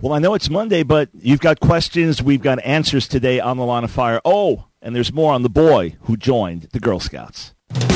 Well, I know it's Monday, but you've got questions. We've got answers today on the Line of Fire. Oh, and there's more on the boy who joined the Girl Scouts.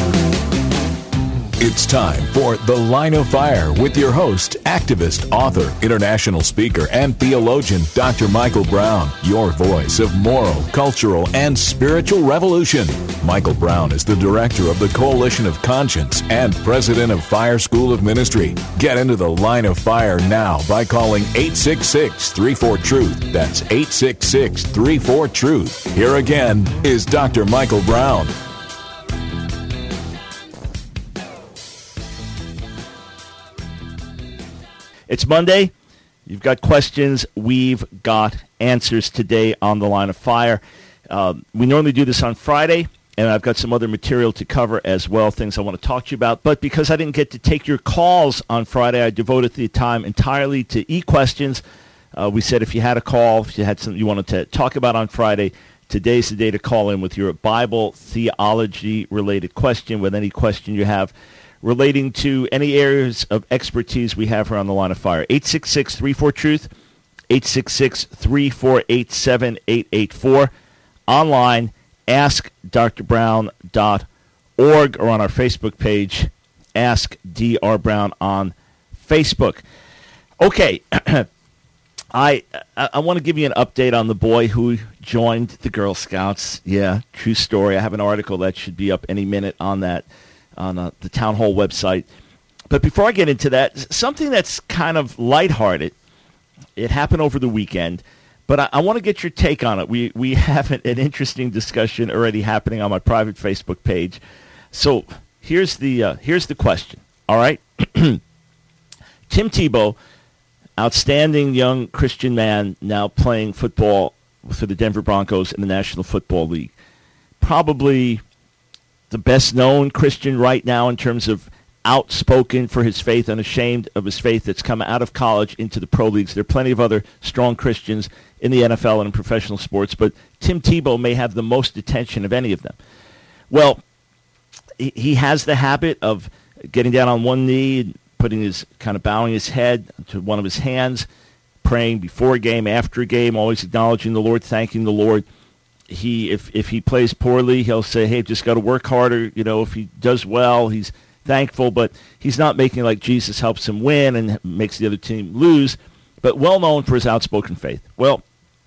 It's time for The Line of Fire with your host, activist, author, international speaker, and theologian, Dr. Michael Brown, your voice of moral, cultural, and spiritual revolution. Michael Brown is the director of the Coalition of Conscience and president of Fire School of Ministry. Get into The Line of Fire now by calling 866-34-TRUTH. That's 866-34-TRUTH. Here again is Dr. Michael Brown. It's Monday. You've got questions. We've got answers today on the Line of Fire. We normally do this on Friday, and I've got some other material to cover as well, things I want to talk to you about. But because I didn't get to take your calls on Friday, I devoted the time entirely to e-questions. We said if you had a call, if you had something you wanted to talk about on Friday, today's the day to call in with your Bible theology-related question, with any question you have relating to any areas of expertise we have here on the Line of Fire. 866-34-TRUTH, 866-3487-884. Online, askdrbrown.org, or on our Facebook page, Ask Dr. Brown on Facebook. Okay, I want to give you an update on the boy who joined the Girl Scouts. Yeah, true story. I have an article that should be up any minute on that, on the Town Hall website. But before I get into that, something that's kind of lighthearted. It happened over the weekend, but I want to get your take on it. We have an interesting discussion already happening on my private Facebook page. So here's the question. All right, Tim Tebow, outstanding young Christian man, now playing football for the Denver Broncos in the National Football League. Probably the best-known Christian right now in terms of outspoken for his faith, unashamed of his faith, that's come out of college into the pro leagues. There are plenty of other strong Christians in the NFL and in professional sports, but Tim Tebow may have the most attention of any of them. Well, he has the habit of getting down on one knee and bowing his head to one of his hands, praying before a game, after a game, always acknowledging the Lord, thanking the Lord. If he plays poorly, he'll say, hey, just got to work harder. If he does well, he's thankful, but he's not making like Jesus helps him win and makes the other team lose, but well known for his outspoken faith. Well,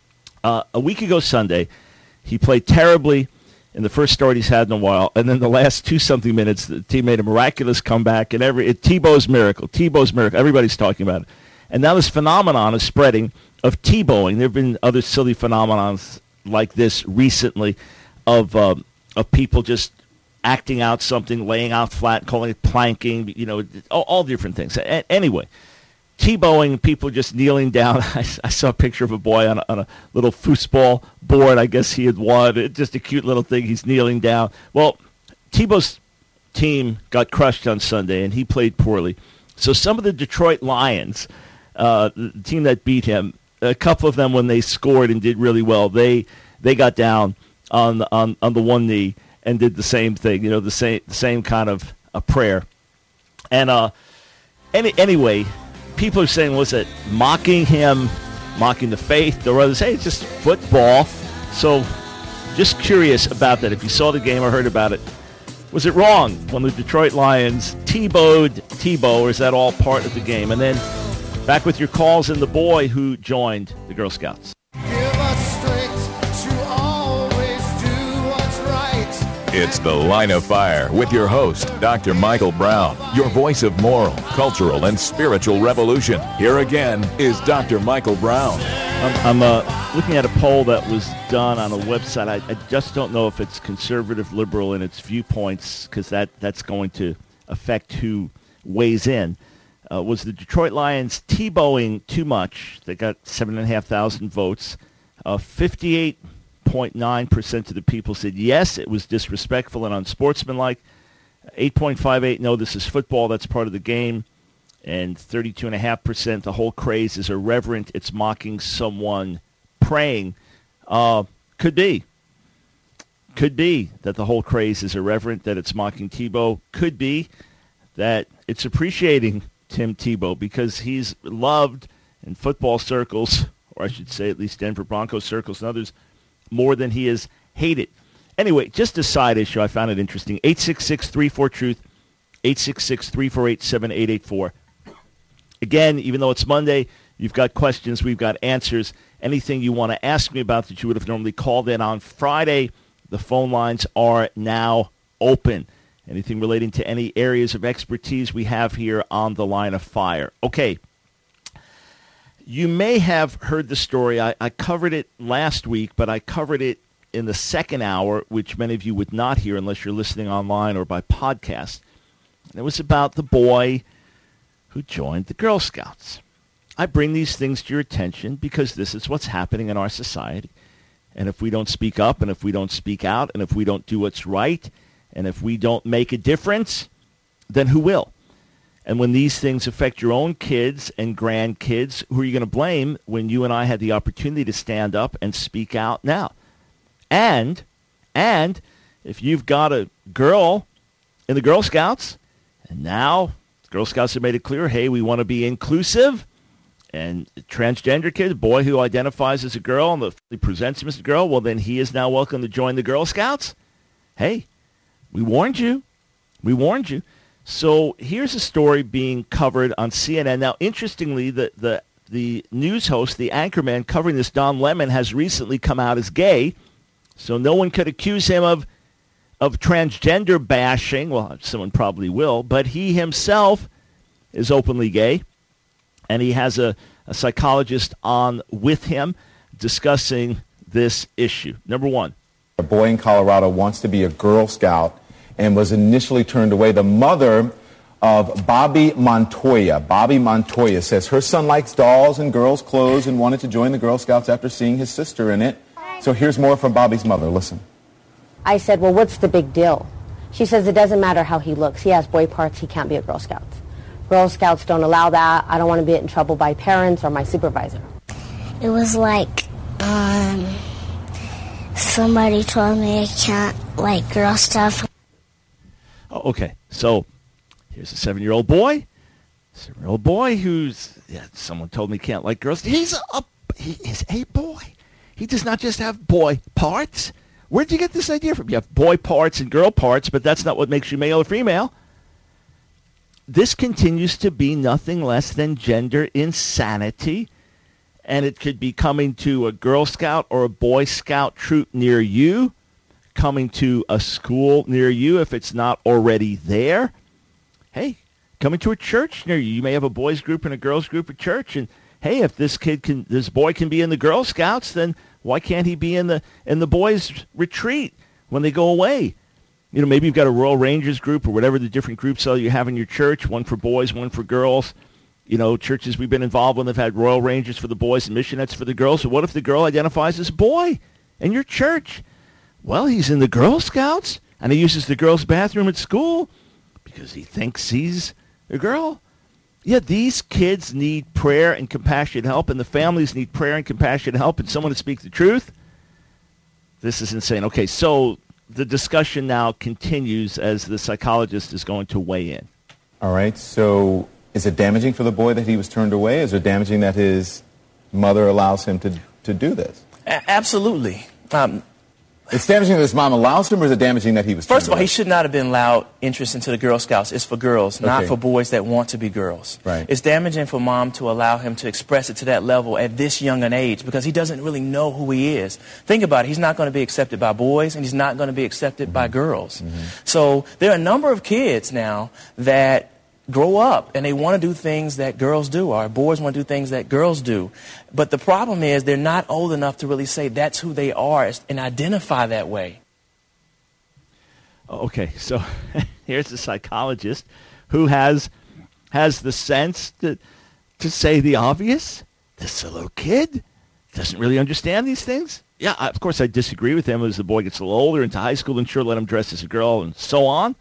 a week ago Sunday, he played terribly in the first start he's had in a while, and then the last 2-something minutes, the team made a miraculous comeback, and Tebow's miracle, everybody's talking about it. And now this phenomenon is spreading of Tebowing. There have been other silly phenomenons like this recently of people just acting out something, laying out flat, calling it planking, all different things. Anyway, Tebowing, people just kneeling down. I saw a picture of a boy on a little foosball board. I guess he had won. Just a cute little thing. He's kneeling down. Well, Tebow's team got crushed on Sunday, and he played poorly. So some of the Detroit Lions, the team that beat him, a couple of them, when they scored and did really well, they got down on the one knee and did the same thing, the same kind of a prayer. And anyway, people are saying, was it mocking him, mocking the faith? There were others, hey, it's just football. So just curious about that. If you saw the game or heard about it, was it wrong when the Detroit Lions Tebowed Tebow, or is that all part of the game? And then back with your calls and the boy who joined the Girl Scouts. It's The Line of Fire with your host, Dr. Michael Brown, your voice of moral, cultural, and spiritual revolution. Here again is Dr. Michael Brown. I'm looking at a poll that was done on a website. I just don't know if it's conservative, liberal in its viewpoints, because that's going to affect who weighs in. Was the Detroit Lions Tebowing too much? They got 7,500 votes. 58.9% of the people said yes, it was disrespectful and unsportsmanlike. 8.58, no, this is football, that's part of the game. And 32.5%, the whole craze is irreverent, it's mocking someone praying. Could be that the whole craze is irreverent, that it's mocking Tebow. Could be that it's appreciating Tim Tebow because he's loved in football circles, or I should say at least Denver Broncos circles and others, more than he is hated. Anyway, just a side issue. I found it interesting. 866-34-TRUTH, 866-348-7884. Again, even though it's Monday, you've got questions, we've got answers. Anything you want to ask me about that you would have normally called in on Friday, the phone lines are now open. Anything relating to any areas of expertise we have here on the Line of Fire. Okay. You may have heard the story. I covered it last week, but I covered it in the second hour, which many of you would not hear unless you're listening online or by podcast. And it was about the boy who joined the Girl Scouts. I bring these things to your attention because this is what's happening in our society. And if we don't speak up, and if we don't speak out, and if we don't do what's right, and if we don't make a difference, then who will? And when these things affect your own kids and grandkids, who are you going to blame when you and I had the opportunity to stand up and speak out now? And if you've got a girl in the Girl Scouts, and now the Girl Scouts have made it clear, hey, we want to be inclusive, and a transgender kid, a boy who identifies as a girl and presents him as a girl, well, then he is now welcome to join the Girl Scouts. Hey, we warned you. We warned you. So here's a story being covered on CNN. Now, interestingly, the news host, the anchorman covering this, Don Lemon, has recently come out as gay. So no one could accuse him of transgender bashing. Well, someone probably will. But he himself is openly gay. And he has a psychologist on with him discussing this issue. Number one. A boy in Colorado wants to be a Girl Scout and was initially turned away. The mother of Bobby Montoya. Bobby Montoya says her son likes dolls and girls' clothes and wanted to join the Girl Scouts after seeing his sister in it. So here's more from Bobby's mother. Listen. I said, well, what's the big deal? She says, it doesn't matter how he looks. He has boy parts. He can't be a Girl Scout. Girl Scouts don't allow that. I don't want to get in trouble by parents or my supervisor. It was like somebody told me I can't like girl stuff. Oh, okay, so here's a 7-year-old boy. 7-year-old boy who's, someone told me can't like girls. He is a boy. He does not just have boy parts. Where'd you get this idea from? You have boy parts and girl parts, but that's not what makes you male or female. This continues to be nothing less than gender insanity, and it could be coming to a Girl Scout or a Boy Scout troop near you, coming to a school near you if it's not already there. Hey, coming to a church near you. You may have a boys group and a girls group at church, and hey, if this boy can be in the Girl Scouts, then why can't he be in the boys retreat when they go away? You know, maybe you've got a Royal Rangers group or whatever the different groups are you have in your church, one for boys, one for girls. You know, churches we've been involved with have had Royal Rangers for the boys and missionettes for the girls. So what if the girl identifies as a boy in your church? Well, he's in the Girl Scouts, and he uses the girls' bathroom at school because he thinks he's a girl. Yeah, these kids need prayer and compassionate help, and the families need prayer and compassionate help, and someone to speak the truth. This is insane. Okay, so the discussion now continues as the psychologist is going to weigh in. All right, so is it damaging for the boy that he was turned away? Is it damaging that his mother allows him to do this? Absolutely. It's damaging that his mom allows him, or is it damaging that he was turned First of all, away? he should not have been allowed interest into the Girl Scouts. It's for girls, not for boys that want to be girls. Right. It's damaging for mom to allow him to express it to that level at this young an age because he doesn't really know who he is. Think about it. He's not going to be accepted by boys, and he's not going to be accepted by girls. So there are a number of kids now that grow up and they want to do things that girls do, or boys want to do things that girls do. But the problem is they're not old enough to really say that's who they are and identify that way. Okay, so here's a psychologist who has the sense to say the obvious. This little kid doesn't really understand these things. Yeah, of course I disagree with him as the boy gets a little older into high school, and sure, let him dress as a girl and so on.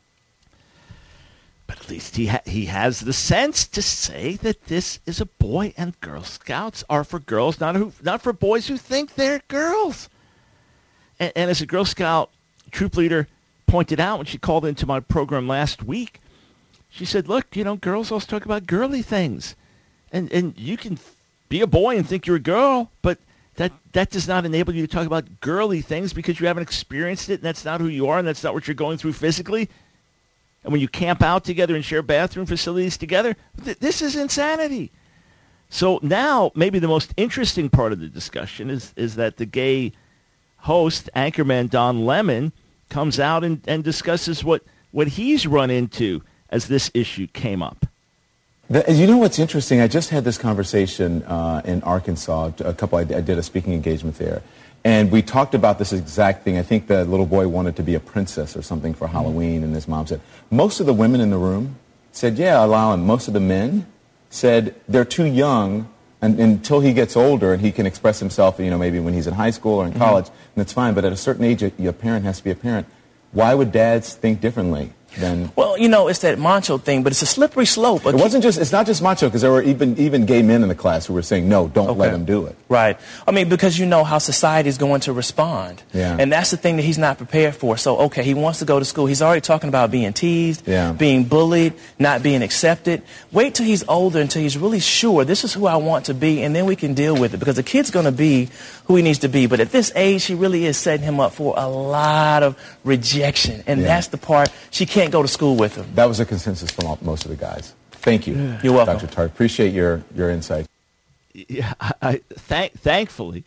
But at least he has the sense to say that this is a boy, and Girl Scouts are for girls, not for boys who think they're girls. And as a Girl Scout troop leader pointed out when she called into my program last week, she said, look, girls always talk about girly things. And you can be a boy and think you're a girl, but that does not enable you to talk about girly things because you haven't experienced it, and that's not who you are, and that's not what you're going through physically. And when you camp out together and share bathroom facilities together, this is insanity. So now maybe the most interesting part of the discussion is that the gay host, anchorman Don Lemon, comes out and discusses what he's run into as this issue came up. You know what's interesting? I just had this conversation in Arkansas. I did a speaking engagement there. And we talked about this exact thing. I think the little boy wanted to be a princess or something for Halloween, and his mom said, most of the women in the room said, yeah, allow him. Most of the men said they're too young until he gets older and he can express himself, maybe when he's in high school or in college, and that's fine. But at a certain age, a parent has to be a parent. Why would dads think differently than... Well, it's that macho thing, but it's a slippery slope. It's not just macho, because there were even gay men in the class who were saying, no, don't let him do it. Right. because how society is going to respond. Yeah. And that's the thing that he's not prepared for. So, he wants to go to school. He's already talking about being teased, being bullied, not being accepted. Wait till he's older, until he's really sure this is who I want to be, and then we can deal with it, because the kid's going to be who he needs to be. But at this age, he really is setting him up for a lot of rejection, and that's the part she can't go to school with him. That was a consensus from most of the guys. Thank you. You're welcome. Dr. Tartt. Appreciate your insight. Yeah, thankfully,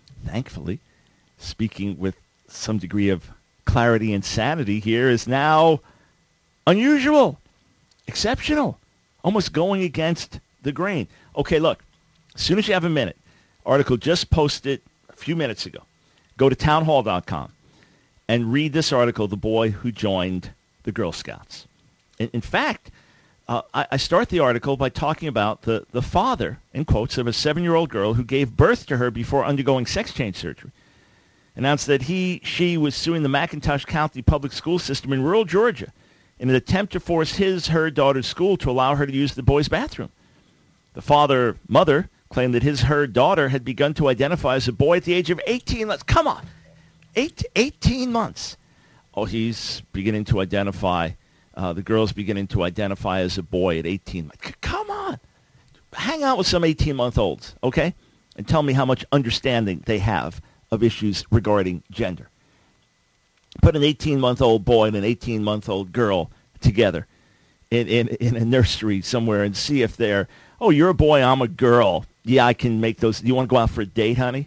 speaking with some degree of clarity and sanity here, is now unusual, exceptional, almost going against the grain. Okay, look, as soon as you have a minute, article just posted a few minutes ago. Go to townhall.com and read this article, The Boy Who Joined the Girl Scouts. In fact, I start the article by talking about the father, in quotes, of a 7-year-old girl who gave birth to her before undergoing sex change surgery. Announced that she was suing the McIntosh County public school system in rural Georgia in an attempt to force her daughter's school to allow her to use the boys' bathroom. The mother claimed that her daughter had begun to identify as a boy at the age of 18 months. Come on, 18 months. Oh, he's beginning to identify, the girl's beginning to identify as a boy at 18 months. Come on. Hang out with some 18-month-olds, okay? And tell me how much understanding they have of issues regarding gender. Put an 18-month-old boy and an 18-month-old girl together in a nursery somewhere and see if they're, oh, you're a boy, I'm a girl. Yeah, I can make those. You want to go out for a date, honey?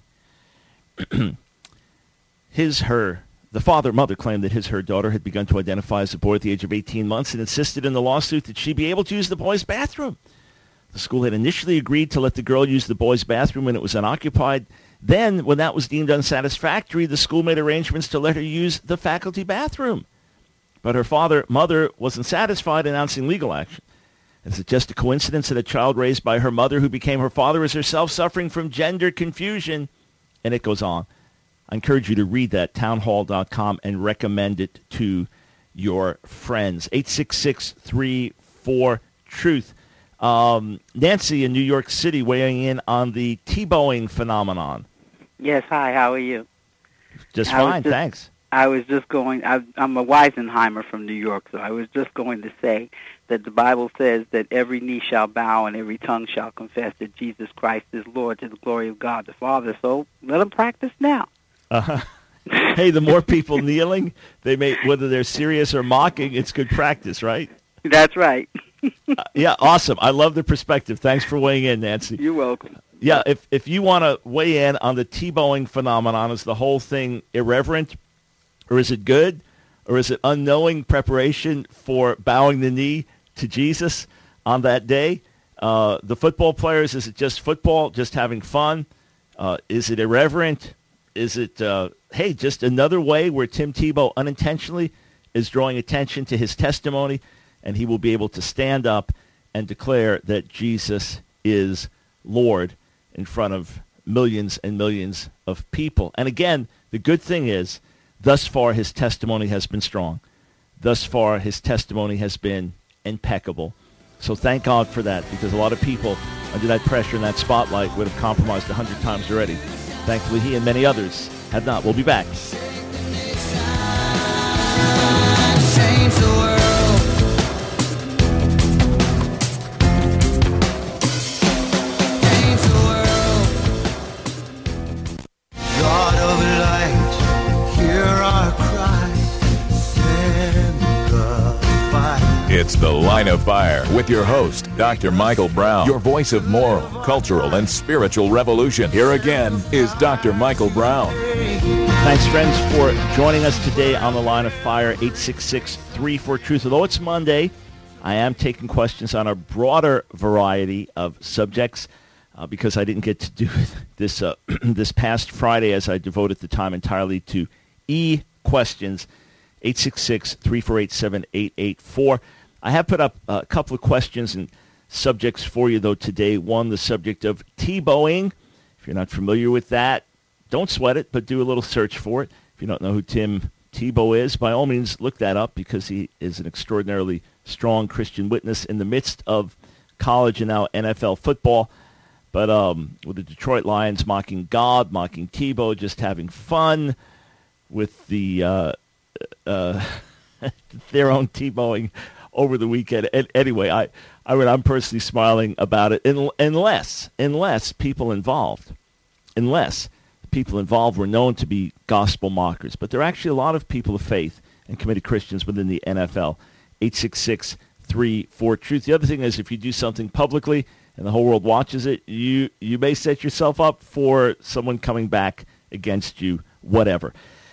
The mother claimed that her daughter had begun to identify as a boy at the age of 18 months and insisted in the lawsuit that she be able to use the boys' bathroom. The school had initially agreed to let the girl use the boys' bathroom when it was unoccupied. Then, when that was deemed unsatisfactory, the school made arrangements to let her use the faculty bathroom. But her mother wasn't satisfied, announcing legal action. Is it just a coincidence that a child raised by her mother who became her father is herself suffering from gender confusion? And it goes on. I encourage you to read that, townhall.com, and recommend it to your friends. 866-34-TRUTH. Nancy in New York City weighing in on the Tebowing phenomenon. Yes, hi, how are you? Just fine, thanks. I was just going, I'm a Weisenheimer from New York, so I was just going to say that the Bible says that every knee shall bow and every tongue shall confess that Jesus Christ is Lord to the glory of God the Father. So let them practice now. Hey, the more people kneeling, whether they're serious or mocking, it's good practice, right? That's right. Yeah, awesome. I love the perspective. Thanks for weighing in, Nancy. You're welcome. Yeah, if you want to weigh in on the Tebowing phenomenon, is the whole thing irreverent, or is it good, or is it unknowing preparation for bowing the knee to Jesus on that day? The football players, is it just football, just having fun? Is it irreverent? Is it, just another way where Tim Tebow unintentionally is drawing attention to his testimony, and he will be able to stand up and declare that Jesus is Lord in front of millions and millions of people. And again, the good thing is, thus far his testimony has been strong. Thus far his testimony has been impeccable. So thank God for that, because a lot of people under that pressure and that spotlight would have compromised 100 times already. Thankfully, he and many others have not. We'll be back. It's The Line of Fire with your host, Dr. Michael Brown, your voice of moral, cultural, and spiritual revolution. Here again is Dr. Michael Brown. Thanks, friends, for joining us today on The Line of Fire, 866-34-TRUTH. Although it's Monday, I am taking questions on a broader variety of subjects because I didn't get to do this this past Friday, as I devoted the time entirely to e-questions. 866-348-7884. I have put up a couple of questions and subjects for you, though, today. One, the subject of Tebowing. If you're not familiar with that, don't sweat it, but do a little search for it. If you don't know who Tim Tebow is, by all means, look that up, because he is an extraordinarily strong Christian witness in the midst of college and now NFL football. But with the Detroit Lions mocking God, mocking Tebow, just having fun with the their own Tebowing over the weekend. And anyway, I'm personally smiling about it, unless people involved were known to be gospel mockers. But there are actually a lot of people of faith and committed Christians within the NFL. 866-34-TRUTH. The other thing is, if you do something publicly and the whole world watches it, you may set yourself up for someone coming back against you, whatever.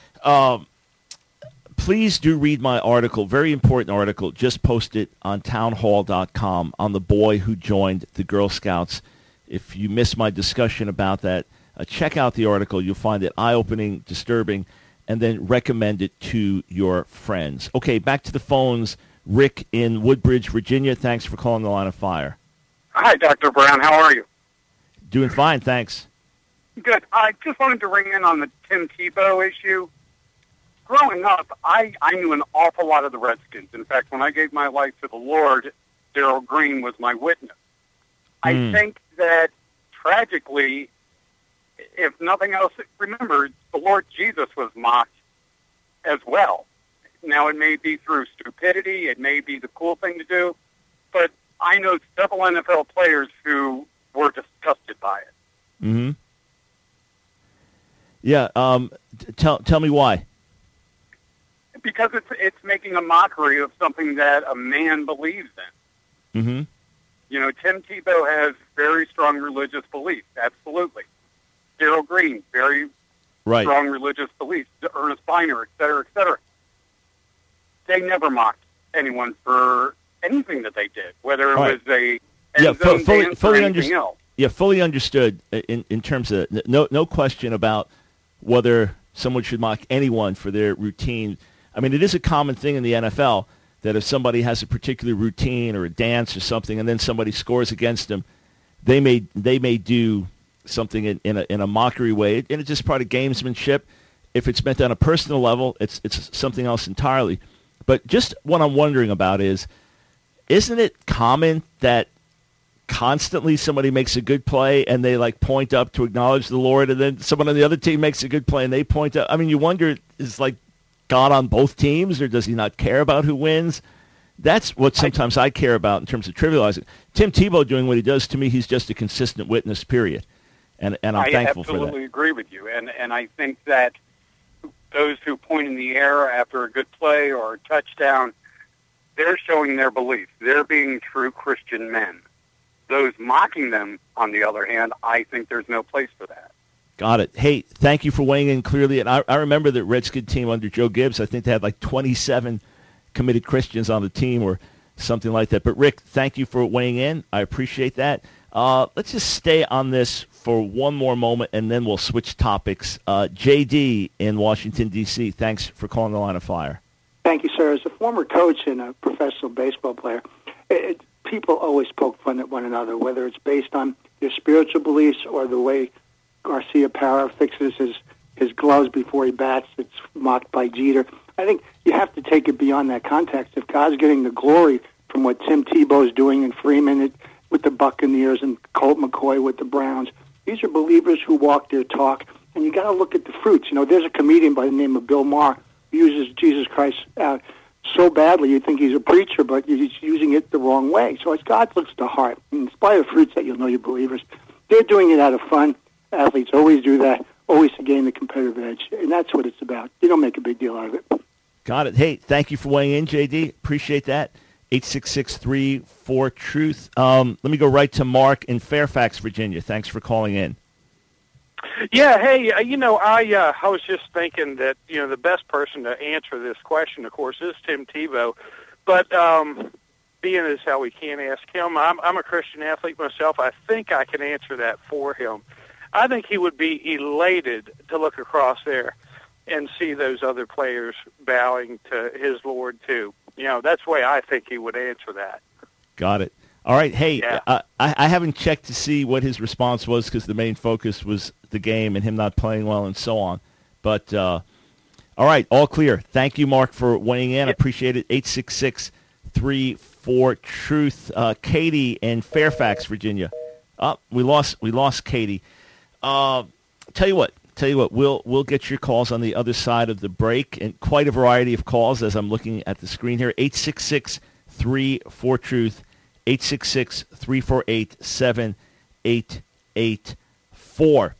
Please do read my article, very important article, just posted on townhall.com on the boy who joined the Girl Scouts. If you missed my discussion about that, check out the article. You'll find it eye-opening, disturbing, and then recommend it to your friends. Okay, back to the phones. Rick in Woodbridge, Virginia. Thanks for calling The Line of Fire. Hi, Dr. Brown. How are you? Doing fine, thanks. Good. I just wanted to ring in on the Tim Tebow issue. Growing up, I knew an awful lot of the Redskins. In fact, when I gave my life to the Lord, Darrell Green was my witness. I think that, tragically, if nothing else, remember, the Lord Jesus was mocked as well. Now, it may be through stupidity, it may be the cool thing to do, but I know several NFL players who were disgusted by it. Mm-hmm. Yeah, tell me why. Because it's making a mockery of something that a man believes in. Mm-hmm. You know, Tim Tebow has very strong religious beliefs, absolutely. Darrell Green, very strong religious beliefs. Ernest Biner, et cetera, et cetera. They never mocked anyone for anything that they did, whether it was a end zone dance or anything else. Yeah, fully understood in terms of no question about whether someone should mock anyone for their routine. I mean, it is a common thing in the NFL that if somebody has a particular routine or a dance or something, and then somebody scores against them, they may do something in a mockery way, and it's just part of gamesmanship. If it's meant on a personal level, it's something else entirely. But just what I'm wondering about is, isn't it common that constantly somebody makes a good play and they like point up to acknowledge the Lord, and then someone on the other team makes a good play and they point up? I mean, you wonder, is like God on both teams, or does he not care about who wins? That's what sometimes I care about in terms of trivializing. Tim Tebow doing what he does, to me, he's just a consistent witness, period. And I'm thankful for that. I absolutely agree with you. And I think that those who point in the air after a good play or a touchdown, they're showing their belief. They're being true Christian men. Those mocking them, on the other hand, I think there's no place for that. Got it. Hey, thank you for weighing in clearly. And I remember that Redskin team under Joe Gibbs, I think they had like 27 committed Christians on the team or something like that. But, Rick, thank you for weighing in. I appreciate that. Let's just stay on this for one more moment, and then we'll switch topics. J.D. in Washington, D.C., thanks for calling The Line of Fire. Thank you, sir. As a former coach and a professional baseball player, people always poke fun at one another, whether it's based on their spiritual beliefs or the way Garcia Parra fixes his gloves before he bats. It's mocked by Jeter. I think you have to take it beyond that context. If God's getting the glory from what Tim Tebow's doing and Freeman with the Buccaneers and Colt McCoy with the Browns, these are believers who walk their talk, and you got to look at the fruits. You know, there's a comedian by the name of Bill Maher who uses Jesus Christ so badly you think he's a preacher, but he's using it the wrong way. So as God looks at the heart, and it's by the fruits that you'll know you're believers. They're doing it out of fun. Athletes always do that, always to gain the competitive edge, and that's what it's about. You don't make a big deal out of it. Got it. Hey, thank you for weighing in, JD. Appreciate that. 866-34-TRUTH. Let me go right to Mark in Fairfax, Virginia. Thanks for calling in. Yeah, hey, I was just thinking that, the best person to answer this question, of course, is Tim Tebow. But being as how we can't ask him, I'm a Christian athlete myself. I think I can answer that for him. I think he would be elated to look across there and see those other players bowing to his Lord, too. That's the way I think he would answer that. Got it. All right. Hey, Yeah. I haven't checked to see what his response was because the main focus was the game and him not playing well and so on. But, all right, all clear. Thank you, Mark, for weighing in. I appreciate it. 866-34-TRUTH. Katie in Fairfax, Virginia. We lost Katie. Tell you what, we'll get your calls on the other side of the break, and quite a variety of calls as I'm looking at the screen here. 866-34-TRUTH, 866-348-7884.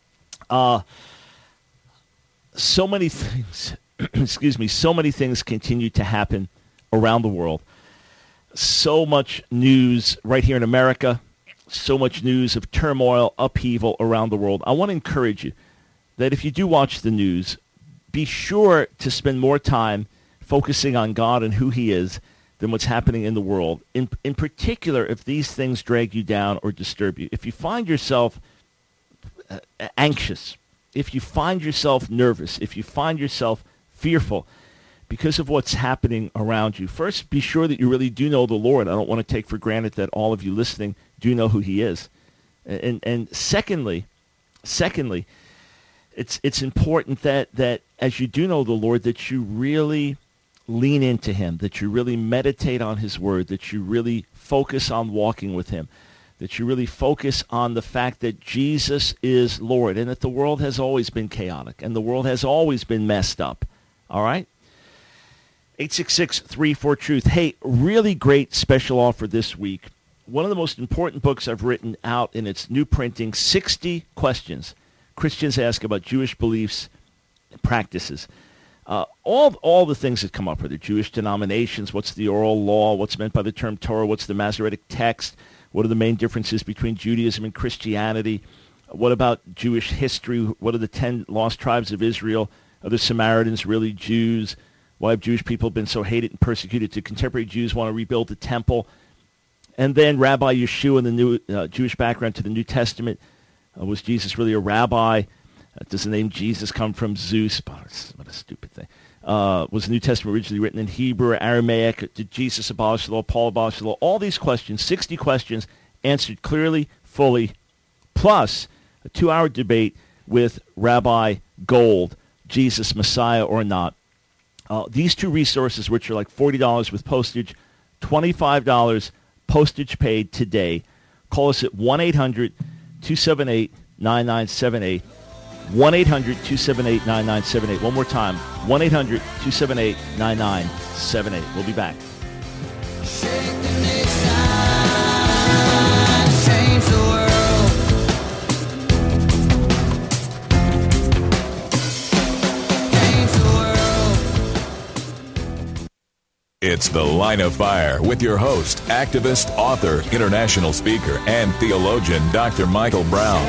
So many things, so many things continue to happen around the world. So much news right here in America, so much news of turmoil, upheaval around the world. I want to encourage you that if you do watch the news, be sure to spend more time focusing on God and who he is than what's happening in the world. In particular, if these things drag you down or disturb you. If you find yourself anxious, if you find yourself nervous, if you find yourself fearful because of what's happening around you, first be sure that you really do know the Lord. I don't want to take for granted that all of you listening do know who he is. And secondly, it's important that as you do know the Lord, that you really lean into him, that you really meditate on his word, that you really focus on walking with him, that you really focus on the fact that Jesus is Lord and that the world has always been chaotic and the world has always been messed up. All right? 866-34-TRUTH. Hey, really great special offer this week. One of the most important books I've written out in its new printing, 60 questions Christians ask about Jewish beliefs and practices. All the things that come up, whether Jewish denominations, what's the oral law, what's meant by the term Torah, what's the Masoretic text, what are the main differences between Judaism and Christianity, what about Jewish history, what are the 10 lost tribes of Israel, are the Samaritans really Jews, why have Jewish people been so hated and persecuted? Do contemporary Jews want to rebuild the temple? And then Rabbi Yeshua in the new Jewish background to the New Testament. Was Jesus really a rabbi? Does the name Jesus come from Zeus? What a stupid thing. Was the New Testament originally written in Hebrew or Aramaic? Did Jesus abolish the law? Paul abolish the law? All these questions, 60 questions, answered clearly, fully, plus a 2-hour debate with Rabbi Gold, Jesus, Messiah or not. These two resources, which are like $40 with postage, $25 postage paid today. Call us at 1-800-278-9978. 1-800-278-9978. One more time, 1-800-278-9978. We'll be back. It's The Line of Fire with your host, activist, author, international speaker, and theologian, Dr. Michael Brown.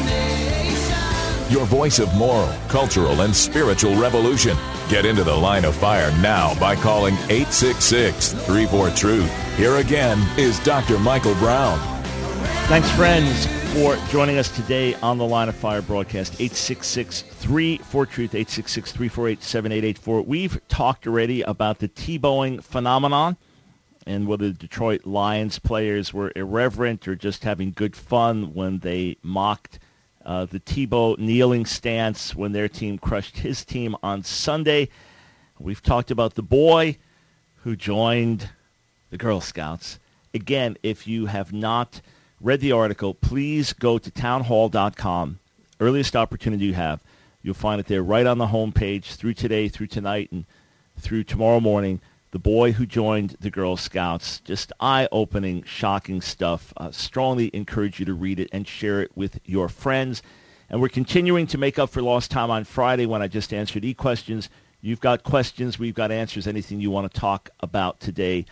Your voice of moral, cultural, and spiritual revolution. Get into The Line of Fire now by calling 866-34-TRUTH. Here again is Dr. Michael Brown. Thanks, friends, for joining us today on the Line of Fire broadcast. 866-34-TRUTH, 866-348-7884. We've talked already about the Tebowing phenomenon and whether the Detroit Lions players were irreverent or just having good fun when they mocked the Tebow kneeling stance when their team crushed his team on Sunday. We've talked about the boy who joined the Girl Scouts. Again, if you have not read the article, please go to townhall.com. Earliest opportunity you have. You'll find it there right on the homepage through today, through tonight, and through tomorrow morning. The boy who joined the Girl Scouts. Just eye-opening, shocking stuff. Strongly encourage you to read it and share it with your friends. And we're continuing to make up for lost time on Friday when I just answered e-questions. You've got questions, we've got answers, anything you want to talk about today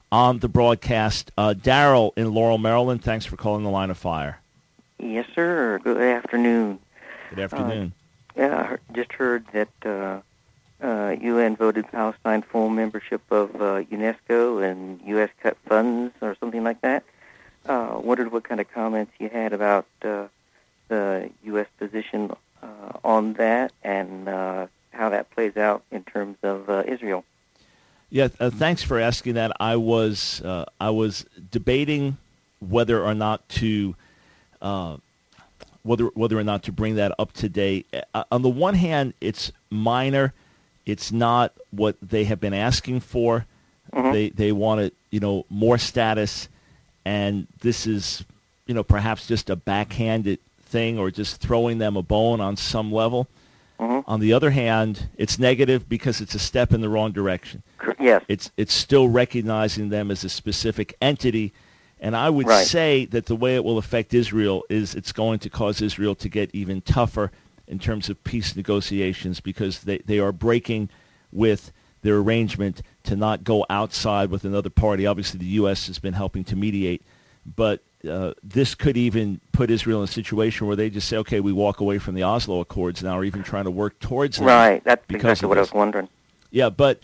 on the broadcast. Daryl in Laurel, Maryland, thanks for calling the Line of Fire. Yes, sir. Good afternoon. Good afternoon. I just heard that UN voted Palestine full membership of UNESCO, and U.S. cut funds or something like that. Wondered what kind of comments you had about the U.S. position on that, and how that plays out in terms of Israel. Yeah, thanks for asking that. I was debating whether or not to whether or not to bring that up today. On the one hand, it's minor. It's not what they have been asking for. Mm-hmm. They wanted, more status, and this is, perhaps just a backhanded thing or just throwing them a bone on some level. Mm-hmm. On the other hand, it's negative because it's a step in the wrong direction. Yes. It's still recognizing them as a specific entity, and I would say that the way it will affect Israel is it's going to cause Israel to get even tougher in terms of peace negotiations, because they are breaking with their arrangement to not go outside with another party. Obviously, the U.S. has been helping to mediate, but this could even put Israel in a situation where they just say, okay, we walk away from the Oslo Accords now, or even trying to work towards them. Right, that's exactly what I was wondering. Yeah, but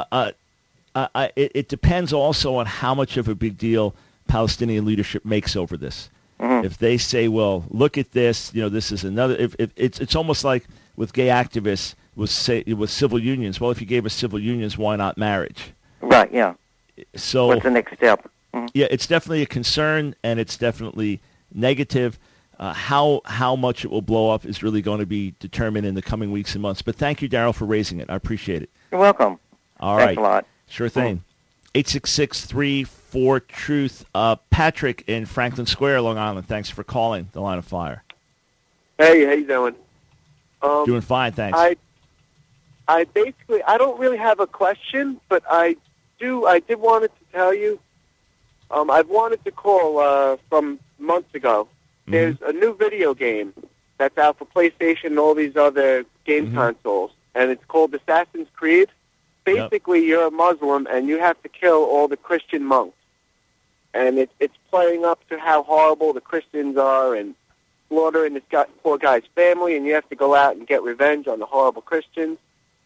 it depends also on how much of a big deal Palestinian leadership makes over this. Mm-hmm. If they say, well, look at this, this is another, if it's almost like with gay activists with civil unions. Well, if you gave us civil unions, why not marriage? Right, yeah. So what's the next step? Mm-hmm. Yeah, it's definitely a concern, and it's definitely negative. How much it will blow up is really going to be determined in the coming weeks and months. But thank you, Daryl, for raising it. I appreciate it. You're welcome. All Thanks right. a lot. Sure thing. 866-34-TRUTH. Patrick in Franklin Square, Long Island. Thanks for calling the Line of Fire. Hey, how you doing? Doing fine, thanks. I basically, I don't really have a question, but I did wanted to tell you, I've wanted to call from months ago. Mm-hmm. There's a new video game that's out for PlayStation and all these other game consoles, and it's called Assassin's Creed. Basically, you're a Muslim, and you have to kill all the Christian monks. And it's playing up to how horrible the Christians are and slaughtering this poor guy's family, and you have to go out and get revenge on the horrible Christians.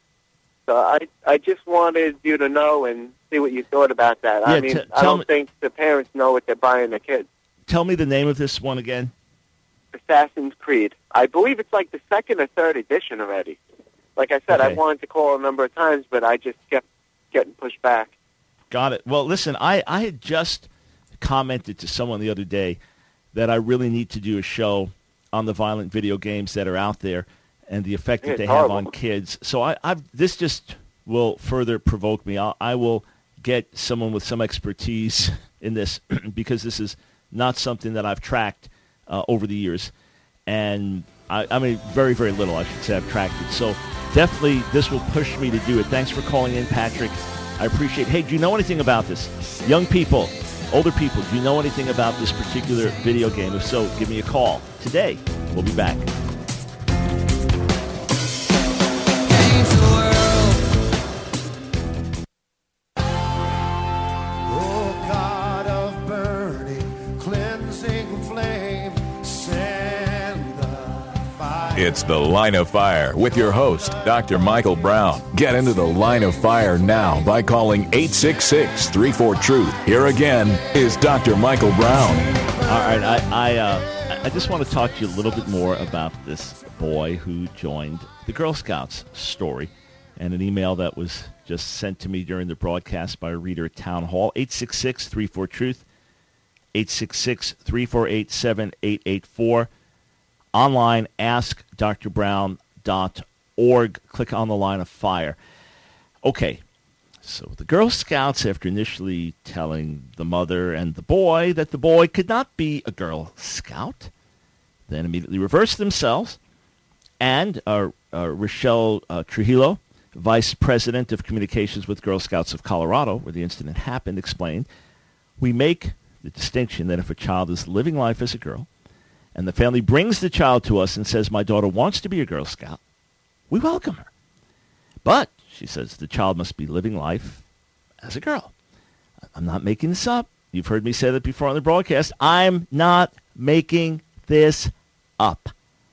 So I just wanted you to know and see what you thought about that. Yeah, I mean, I don't think the parents know what they're buying their kids. Tell me the name of this one again. Assassin's Creed. I believe it's like the second or third edition already. Like I said, I wanted to call a number of times, but I just kept getting pushed back. Got it. Well, listen, I had just commented to someone the other day that I really need to do a show on the violent video games that are out there and the effect that they have on kids. So this just will further provoke me. I will get someone with some expertise in this because this is not something that I've tracked over the years. And I mean, very, very little, I should say, I've tracked it. So definitely this will push me to do it. Thanks for calling in, Patrick. I appreciate it. Hey, do you know anything about this? Young people, older people, do you know anything about this particular video game? If so, give me a call today. We'll be back. It's the Line of Fire with your host, Dr. Michael Brown. Get into the Line of Fire now by calling 866-34-TRUTH. Here again is Dr. Michael Brown. All right, I just want to talk to you a little bit more about this boy who joined the Girl Scouts story and an email that was just sent to me during the broadcast by a reader at Town Hall. 866-34-TRUTH, 866-348-7884. Online, askdrbrown.org. Click on the Line of Fire. Okay, so the Girl Scouts, after initially telling the mother and the boy that the boy could not be a Girl Scout, then immediately reversed themselves, and Rochelle Trujillo, Vice President of Communications with Girl Scouts of Colorado, where the incident happened, explained, we make the distinction that if a child is living life as a girl, and the family brings the child to us and says, my daughter wants to be a Girl Scout, we welcome her. But, she says, the child must be living life as a girl. I'm not making this up. You've heard me say that before on the broadcast. I'm not making this up.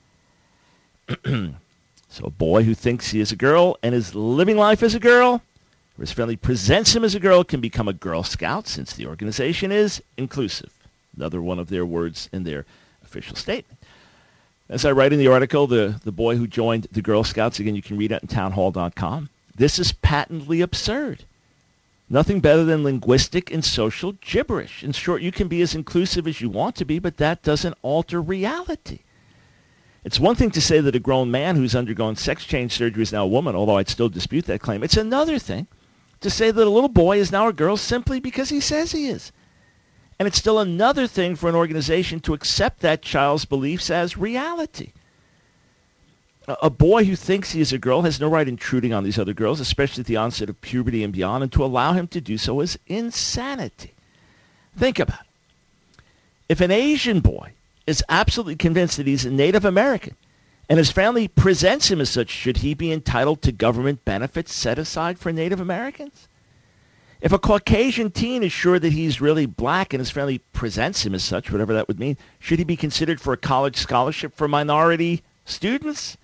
So a boy who thinks he is a girl and is living life as a girl, or his family presents him as a girl, can become a Girl Scout since the organization is inclusive. Another one of their words in their official statement. As I write in the article, the boy who joined the Girl Scouts, again, you can read it in townhall.com. This is patently absurd. Nothing better than linguistic and social gibberish. In short, you can be as inclusive as you want to be, but that doesn't alter reality. It's one thing to say that a grown man who's undergone sex change surgery is now a woman, although I'd still dispute that claim. It's another thing to say that a little boy is now a girl simply because he says he is. And it's still another thing for an organization to accept that child's beliefs as reality. A boy who thinks he is a girl has no right intruding on these other girls, especially at the onset of puberty and beyond, and to allow him to do so is insanity. Think about it. If an Asian boy is absolutely convinced that he's a Native American and his family presents him as such, should he be entitled to government benefits set aside for Native Americans? If a Caucasian teen is sure that he's really black and his family presents him as such, whatever that would mean, should he be considered for a college scholarship for minority students?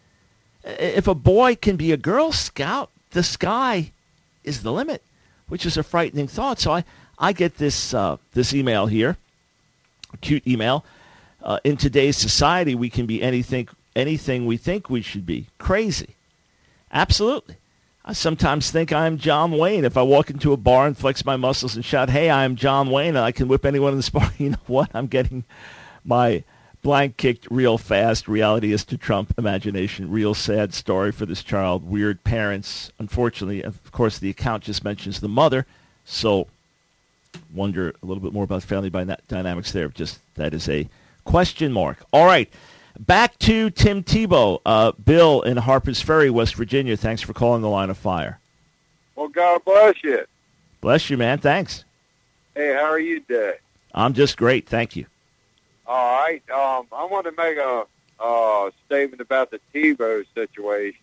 If a boy can be a Girl Scout, the sky is the limit, which is a frightening thought. So I get this email here, a cute email. In today's society, we can be anything we think we should be. Crazy. Absolutely. I sometimes think I'm John Wayne. If I walk into a bar and flex my muscles and shout, "Hey, I'm John Wayne," and I can whip anyone in this bar, you know what? I'm getting my blank kicked real fast. Reality is to trump imagination. Real sad story for this child. Weird parents. Unfortunately, of course, the account just mentions the mother, so wonder a little bit more about family dynamics there. Just that is a question mark. All right. Back to Tim Tebow. Bill in Harpers Ferry, West Virginia. Thanks for calling the Line of Fire. Well, God bless you. Bless you, man. Thanks. Hey, how are you today? I'm just great. Thank you. All right. I want to make a statement about the Tebow situation.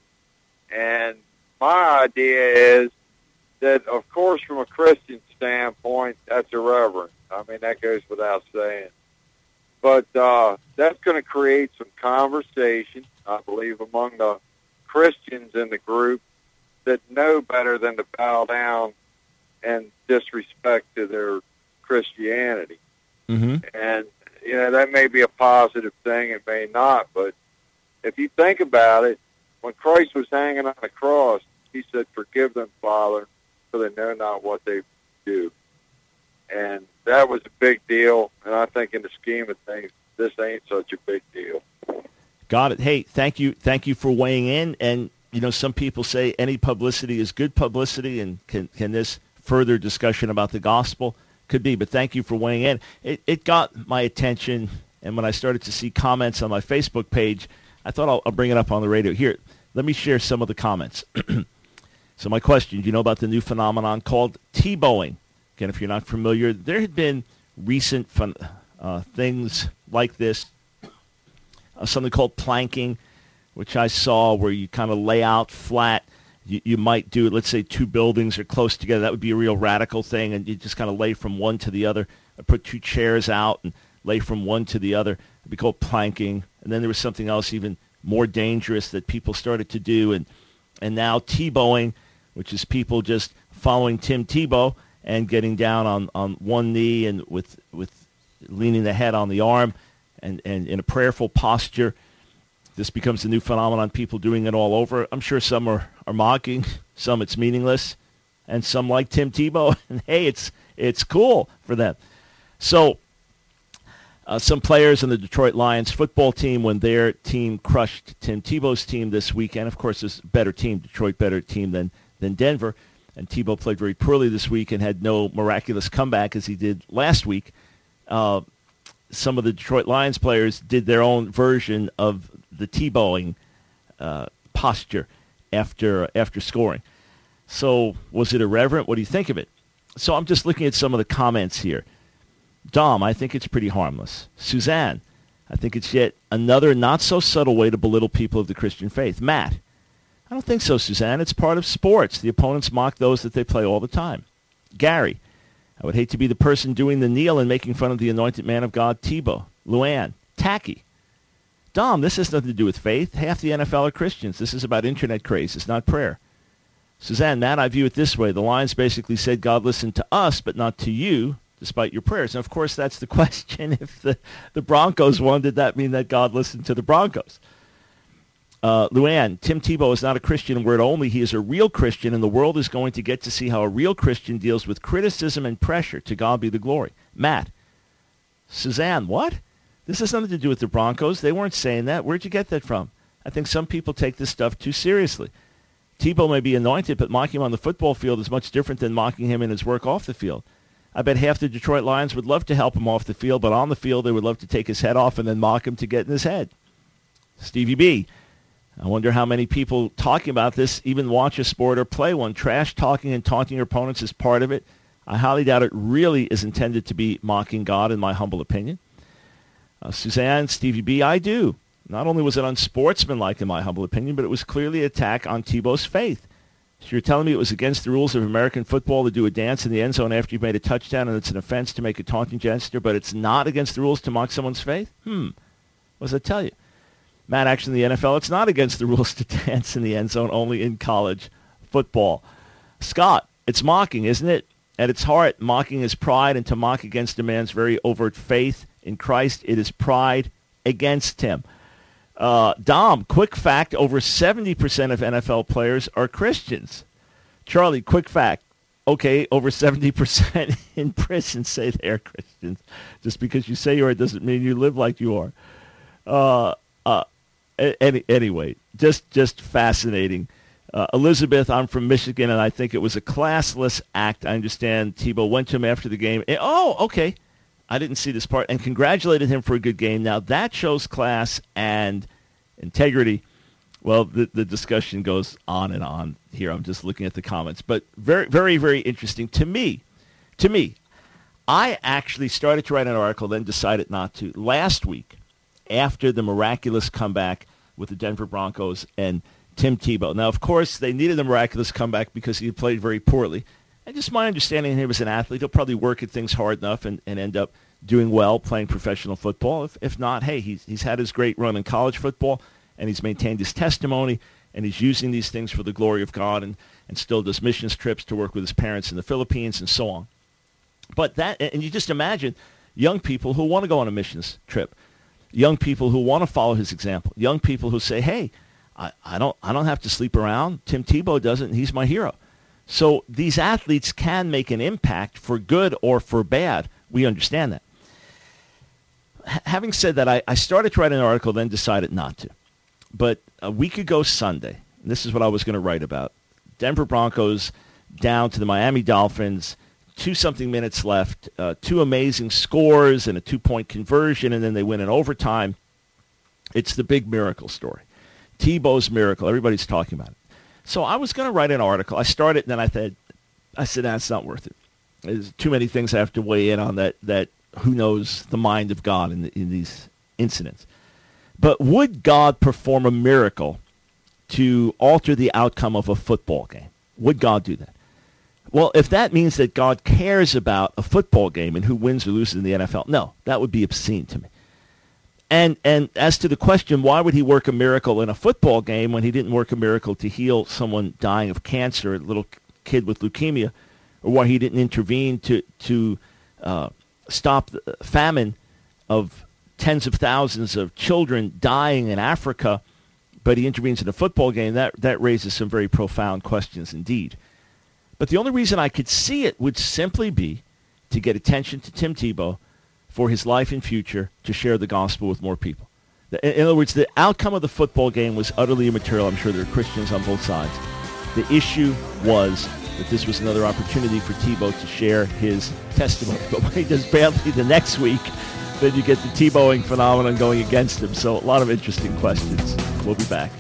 And my idea is that, of course, from a Christian standpoint, that's irreverent. I mean, that goes without saying. But that's going to create some conversation, I believe, among the Christians in the group that know better than to bow down and disrespect to their Christianity. Mm-hmm. And, you know, that may be a positive thing, it may not. But if you think about it, when Christ was hanging on the cross, he said, "Forgive them, Father, for they know not what they do." And that was a big deal, and I think in the scheme of things, this ain't such a big deal. Got it. Hey, thank you for weighing in. And, you know, some people say any publicity is good publicity, and can this further discussion about the gospel? Could be, but thank you for weighing in. It got my attention, and when I started to see comments on my Facebook page, I thought I'll bring it up on the radio. Here, let me share some of the comments. So my question, do you know about the new phenomenon called Tebowing? Again, if you're not familiar, there had been recent things like this, something called planking, which I saw where you kind of lay out flat. You might do, let's say, two buildings are close together. That would be a real radical thing, and you just kind of lay from one to the other. Put two chairs out and lay from one to the other. It would be called planking. And then there was something else even more dangerous that people started to do, and now Tebowing, which is people just following Tim Tebow and getting down on one knee and with leaning the head on the arm and in a prayerful posture. This becomes a new phenomenon, people doing it all over. I'm sure some are mocking, some it's meaningless, and some like Tim Tebow. And hey, it's cool for them. So some players in the Detroit Lions football team, when their team crushed Tim Tebow's team this weekend, of course, it's a better team, Detroit better team than Denver, and Tebow played very poorly this week and had no miraculous comeback as he did last week. Some of the Detroit Lions players did their own version of the Tebowing posture after scoring. So was it irreverent? What do you think of it? So I'm just looking at some of the comments here. Dom, I think it's pretty harmless. Suzanne, I think it's yet another not-so-subtle way to belittle people of the Christian faith. Matt, I don't think so, Suzanne. It's part of sports. The opponents mock those that they play all the time. Gary, I would hate to be the person doing the kneel and making fun of the anointed man of God, Tebow. Luann, tacky. Dom, this has nothing to do with faith. Half the NFL are Christians. This is about internet craze. It's not prayer. Suzanne, Matt, I view it this way. The Lions basically said God listened to us, but not to you, despite your prayers. And, of course, that's the question. If the Broncos won, did that mean that God listened to the Broncos? Luann, Tim Tebow is not a Christian word only. He is a real Christian, and the world is going to get to see how a real Christian deals with criticism and pressure. To God be the glory. Matt, Suzanne, what? This has nothing to do with the Broncos. They weren't saying that. Where'd you get that from? I think some people take this stuff too seriously. Tebow may be anointed, but mocking him on the football field is much different than mocking him in his work off the field. I bet half the Detroit Lions would love to help him off the field, but on the field they would love to take his head off and then mock him to get in his head. Stevie B, I wonder how many people talking about this even watch a sport or play one. Trash talking and taunting your opponents is part of it. I highly doubt it really is intended to be mocking God, in my humble opinion. Suzanne, Stevie B, I do. Not only was it unsportsmanlike, in my humble opinion, but it was clearly an attack on Tebow's faith. So you're telling me it was against the rules of American football to do a dance in the end zone after you've made a touchdown, and it's an offense to make a taunting gesture, but it's not against the rules to mock someone's faith? What does that tell you? Matt, actually in the NFL, it's not against the rules to dance in the end zone, only in college football. Scott, it's mocking, isn't it? At its heart, mocking is pride, and to mock against a man's very overt faith in Christ, it is pride against him. Dom, quick fact, over 70% of NFL players are Christians. Charlie, quick fact. Okay, over 70% in prison say they are Christians. Just because you say you are doesn't mean you live like you are. Anyway, just fascinating. Elizabeth, I'm from Michigan, and I think it was a classless act. I understand Tebow went to him after the game. Okay. I didn't see this part, and congratulated him for a good game. Now, that shows class and integrity. Well, the discussion goes on and on here. I'm just looking at the comments. But very, very, very interesting. To me, I actually started to write an article, then decided not to. Last week, after the miraculous comeback with the Denver Broncos and Tim Tebow. Now, of course, they needed a miraculous comeback because he had played very poorly. And just my understanding, he was an athlete. He'll probably work at things hard enough and end up doing well playing professional football. If not, hey, he's had his great run in college football, and he's maintained his testimony, and he's using these things for the glory of God, and still does missions trips to work with his parents in the Philippines and so on. But that, and you just imagine young people who want to go on a missions trip, young people who want to follow his example, young people who say, hey, I don't have to sleep around. Tim Tebow doesn't, and he's my hero. So these athletes can make an impact for good or for bad. We understand that. Having said that, I started to write an article, then decided not to. But a week ago Sunday, and this is what I was going to write about, Denver Broncos down to the Miami Dolphins, 2-something minutes left, 2 amazing scores and a 2-point conversion, and then they win in overtime. It's the big miracle story. Tebow's miracle. Everybody's talking about it. So I was going to write an article. I started, and then I said, that's not worth it. There's too many things I have to weigh in on that who knows the mind of God in these incidents. But would God perform a miracle to alter the outcome of a football game? Would God do that? Well, if that means that God cares about a football game and who wins or loses in the NFL, no, that would be obscene to me. And as to the question, why would he work a miracle in a football game when he didn't work a miracle to heal someone dying of cancer, a little kid with leukemia, or why he didn't intervene to stop the famine of tens of thousands of children dying in Africa, but he intervenes in a football game, that raises some very profound questions indeed. But the only reason I could see it would simply be to get attention to Tim Tebow for his life and future to share the gospel with more people. In other words, the outcome of the football game was utterly immaterial. I'm sure there are Christians on both sides. The issue was that this was another opportunity for Tebow to share his testimony. But when he does badly the next week, then you get the Tebowing phenomenon going against him. So a lot of interesting questions. We'll be back.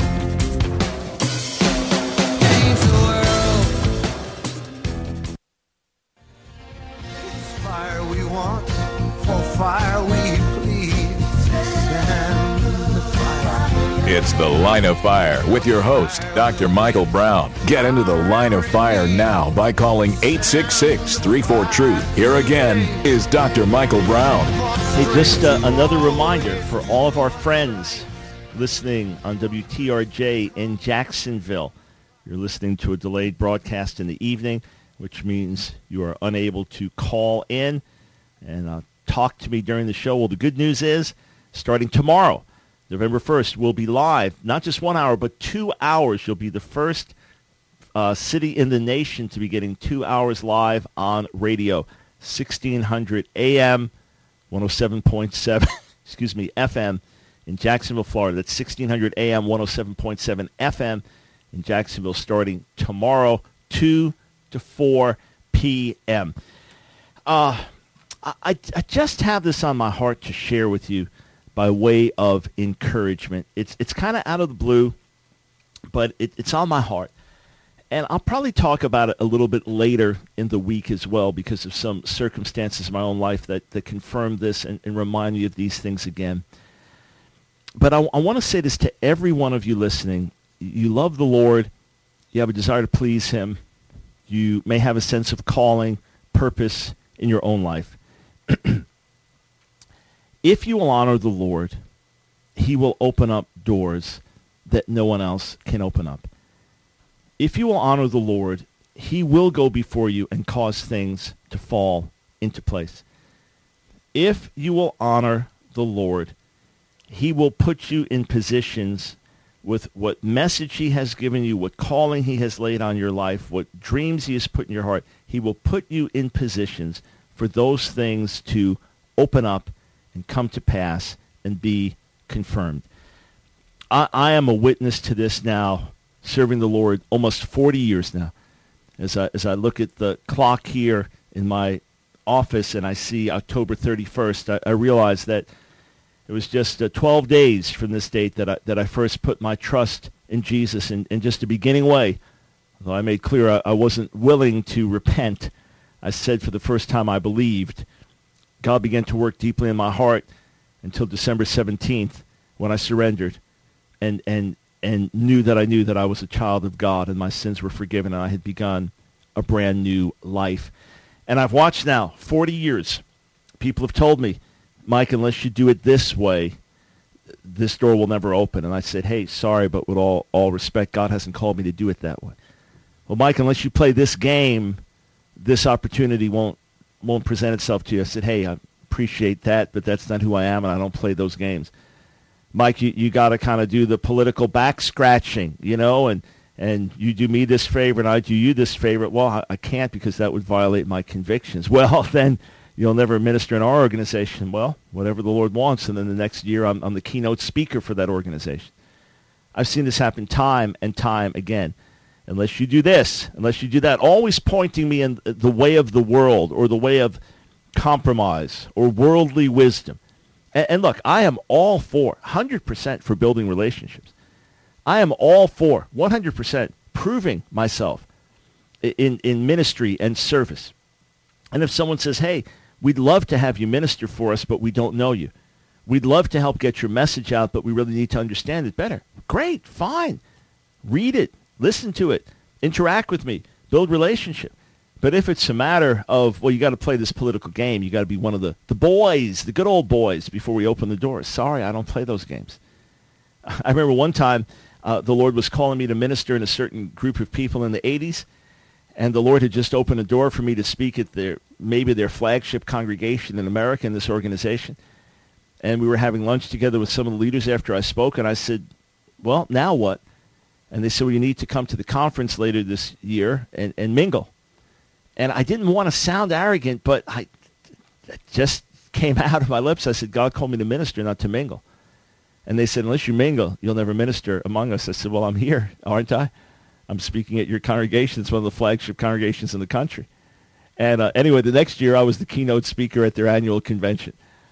Fire we want, for fire we plead. Stand in the fire. It's The Line of Fire with your host, Dr. Michael Brown. Get into the Line of Fire now by calling 866-34-TRUTH. Here again is Dr. Michael Brown. Hey, just another reminder for all of our friends listening on WTRJ in Jacksonville. You're listening to a delayed broadcast in the evening, which means you are unable to call in and talk to me during the show. Well, the good news is, starting tomorrow, November 1st, we'll be live, not just 1 hour, but 2 hours. You'll be the first city in the nation to be getting 2 hours live on radio. 1600 AM, 107.7, FM in Jacksonville, Florida. That's 1600 AM, 107.7 FM in Jacksonville, starting tomorrow, 2 to 4 p.m. I just have this on my heart to share with you by way of encouragement. It's kind of out of the blue, but it's on my heart. And I'll probably talk about it a little bit later in the week as well because of some circumstances in my own life that confirm this and remind me of these things again. But I want to say this to every one of you listening. You love the Lord. You have a desire to please Him. You may have a sense of calling, purpose in your own life. If you will honor the Lord, He will open up doors that no one else can open up. If you will honor the Lord, He will go before you and cause things to fall into place. If you will honor the Lord, He will put you in positions with what message He has given you, what calling He has laid on your life, what dreams He has put in your heart. He will put you in positions for those things to open up and come to pass and be confirmed. I am a witness to this now, serving the Lord almost 40 years now. As I look at the clock here in my office and I see October 31st, I realize that it was just 12 days from this date that I first put my trust in Jesus in just a beginning way. Although I made clear I wasn't willing to repent, I said for the first time I believed. God began to work deeply in my heart until December 17th when I surrendered and knew that I was a child of God and my sins were forgiven and I had begun a brand new life. And I've watched now 40 years. People have told me, Mike, unless you do it this way, this door will never open. And I said, hey, sorry, but with all respect, God hasn't called me to do it that way. Well, Mike, unless you play this game, this opportunity won't present itself to you. I said, hey, I appreciate that, but that's not who I am, and I don't play those games. Mike, you got to kind of do the political back scratching, and you do me this favor and I do you this favor. Well, I can't because that would violate my convictions. Well, then you'll never minister in our organization. Well, whatever the Lord wants, and then the next year I'm the keynote speaker for that organization. I've seen this happen time and time again. Unless you do this, unless you do that, always pointing me in the way of the world or the way of compromise or worldly wisdom. And look, I am all for, 100% for building relationships. I am all for, 100%, proving myself in ministry and service. And if someone says, hey, we'd love to have you minister for us, but we don't know you. We'd love to help get your message out, but we really need to understand it better. Great, fine. Read it. Listen to it. Interact with me. Build relationship. But if it's a matter of, well, you got to play this political game, you got to be one of the boys, the good old boys, before we open the doors. Sorry, I don't play those games. I remember one time the Lord was calling me to minister in a certain group of people in the 80s, and the Lord had just opened a door for me to speak at maybe their flagship congregation in America in this organization. And we were having lunch together with some of the leaders after I spoke, and I said, well, now what? And they said, well, you need to come to the conference later this year and mingle. And I didn't want to sound arrogant, but it just came out of my lips. I said, God called me to minister, not to mingle. And they said, unless you mingle, you'll never minister among us. I said, well, I'm here, aren't I? I'm speaking at your congregation. It's one of the flagship congregations in the country. And anyway, the next year I was the keynote speaker at their annual convention.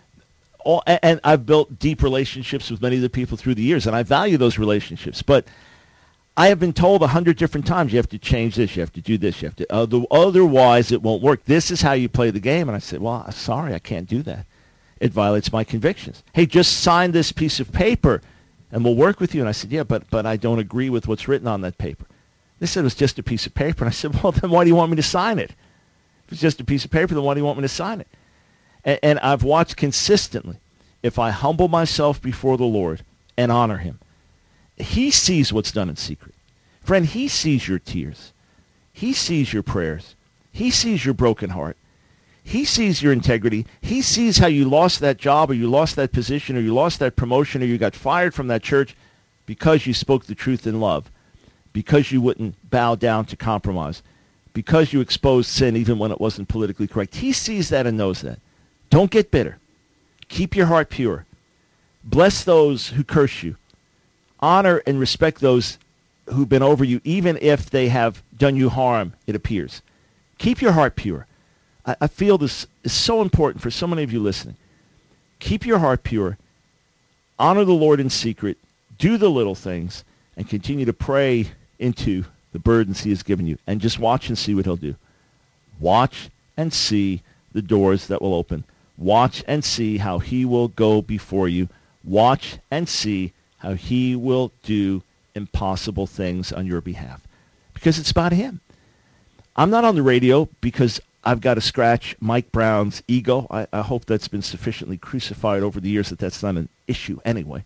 And I've built deep relationships with many of the people through the years, and I value those relationships. But I have been told 100 different times, you have to change this, you have to do this, you have to, otherwise it won't work. This is how you play the game. And I said, well, sorry, I can't do that. It violates my convictions. Hey, just sign this piece of paper and we'll work with you. And I said, yeah, but I don't agree with what's written on that paper. They said it was just a piece of paper. And I said, well, then why do you want me to sign it? If it's just a piece of paper, then why do you want me to sign it? And I've watched consistently, if I humble myself before the Lord and honor him, he sees what's done in secret. Friend, he sees your tears. He sees your prayers. He sees your broken heart. He sees your integrity. He sees how you lost that job, or you lost that position, or you lost that promotion, or you got fired from that church because you spoke the truth in love, because you wouldn't bow down to compromise, because you exposed sin even when it wasn't politically correct. He sees that and knows that. Don't get bitter. Keep your heart pure. Bless those who curse you. Honor and respect those who've been over you, even if they have done you harm, it appears. Keep your heart pure. I feel this is so important for so many of you listening. Keep your heart pure. Honor the Lord in secret. Do the little things. And continue to pray into the burdens he has given you. And just watch and see what he'll do. Watch and see the doors that will open. Watch and see how he will go before you. Watch and see how he will do impossible things on your behalf. Because it's about him. I'm not on the radio because I've got to scratch Mike Brown's ego. I hope that's been sufficiently crucified over the years that that's not an issue anyway.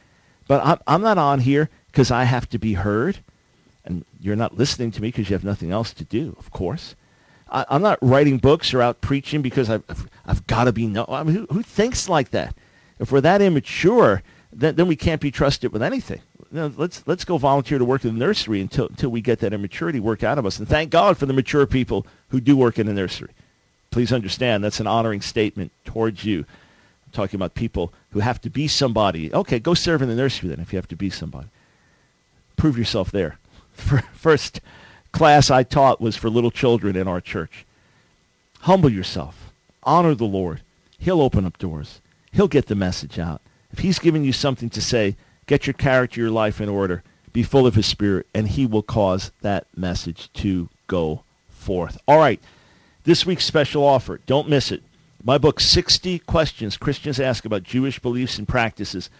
But I'm not on here because I have to be heard. And you're not listening to me because you have nothing else to do, of course. I'm not writing books or out preaching because I've got to be known. I mean, who thinks like that? If we're that immature, then we can't be trusted with anything. You know, let's go volunteer to work in the nursery until we get that immaturity work out of us. And thank God for the mature people who do work in the nursery. Please understand that's an honoring statement towards you. I'm talking about people who have to be somebody. Okay, go serve in the nursery then if you have to be somebody. Prove yourself there. First class I taught was for little children in our church. Humble yourself. Honor the Lord. He'll open up doors. He'll get the message out. If he's giving you something to say, get your character, your life in order. Be full of his Spirit, and he will cause that message to go forth. All right, this week's special offer. Don't miss it. My book, 60 Questions Christians Ask About Jewish Beliefs and Practices.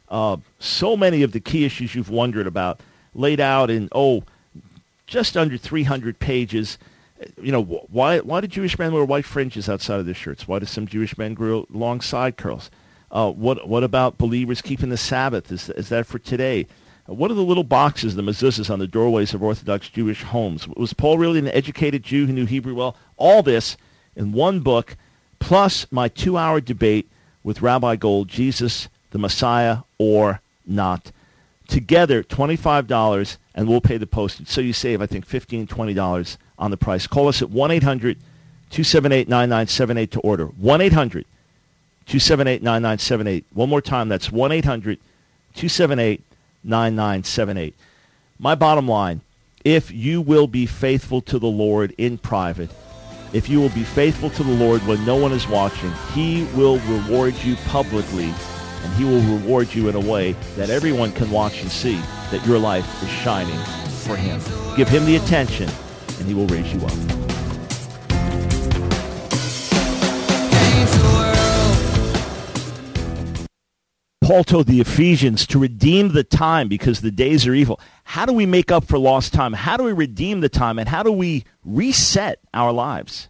So many of the key issues you've wondered about, laid out in, just under 300 pages. You know, why do Jewish men wear white fringes outside of their shirts? Why do some Jewish men grow long side curls? What about believers keeping the Sabbath? Is that for today? What are the little boxes, the mezuzahs on the doorways of Orthodox Jewish homes? Was Paul really an educated Jew who knew Hebrew well? All this in one book, plus my 2-hour debate with Rabbi Gold, Jesus, the Messiah, or not. Together, $25, and we'll pay the postage. So you save, I think, $15, $20 on the price. Call us at 1-800-278-9978 to order. 1-800-278-9978. One more time, that's 1-800-278-9978. My bottom line, if you will be faithful to the Lord in private, if you will be faithful to the Lord when no one is watching, he will reward you publicly, and he will reward you in a way that everyone can watch and see that your life is shining for him. Give him the attention, and he will raise you up. Paul told the Ephesians to redeem the time because the days are evil. How do we make up for lost time? How do we redeem the time? And how do we reset our lives?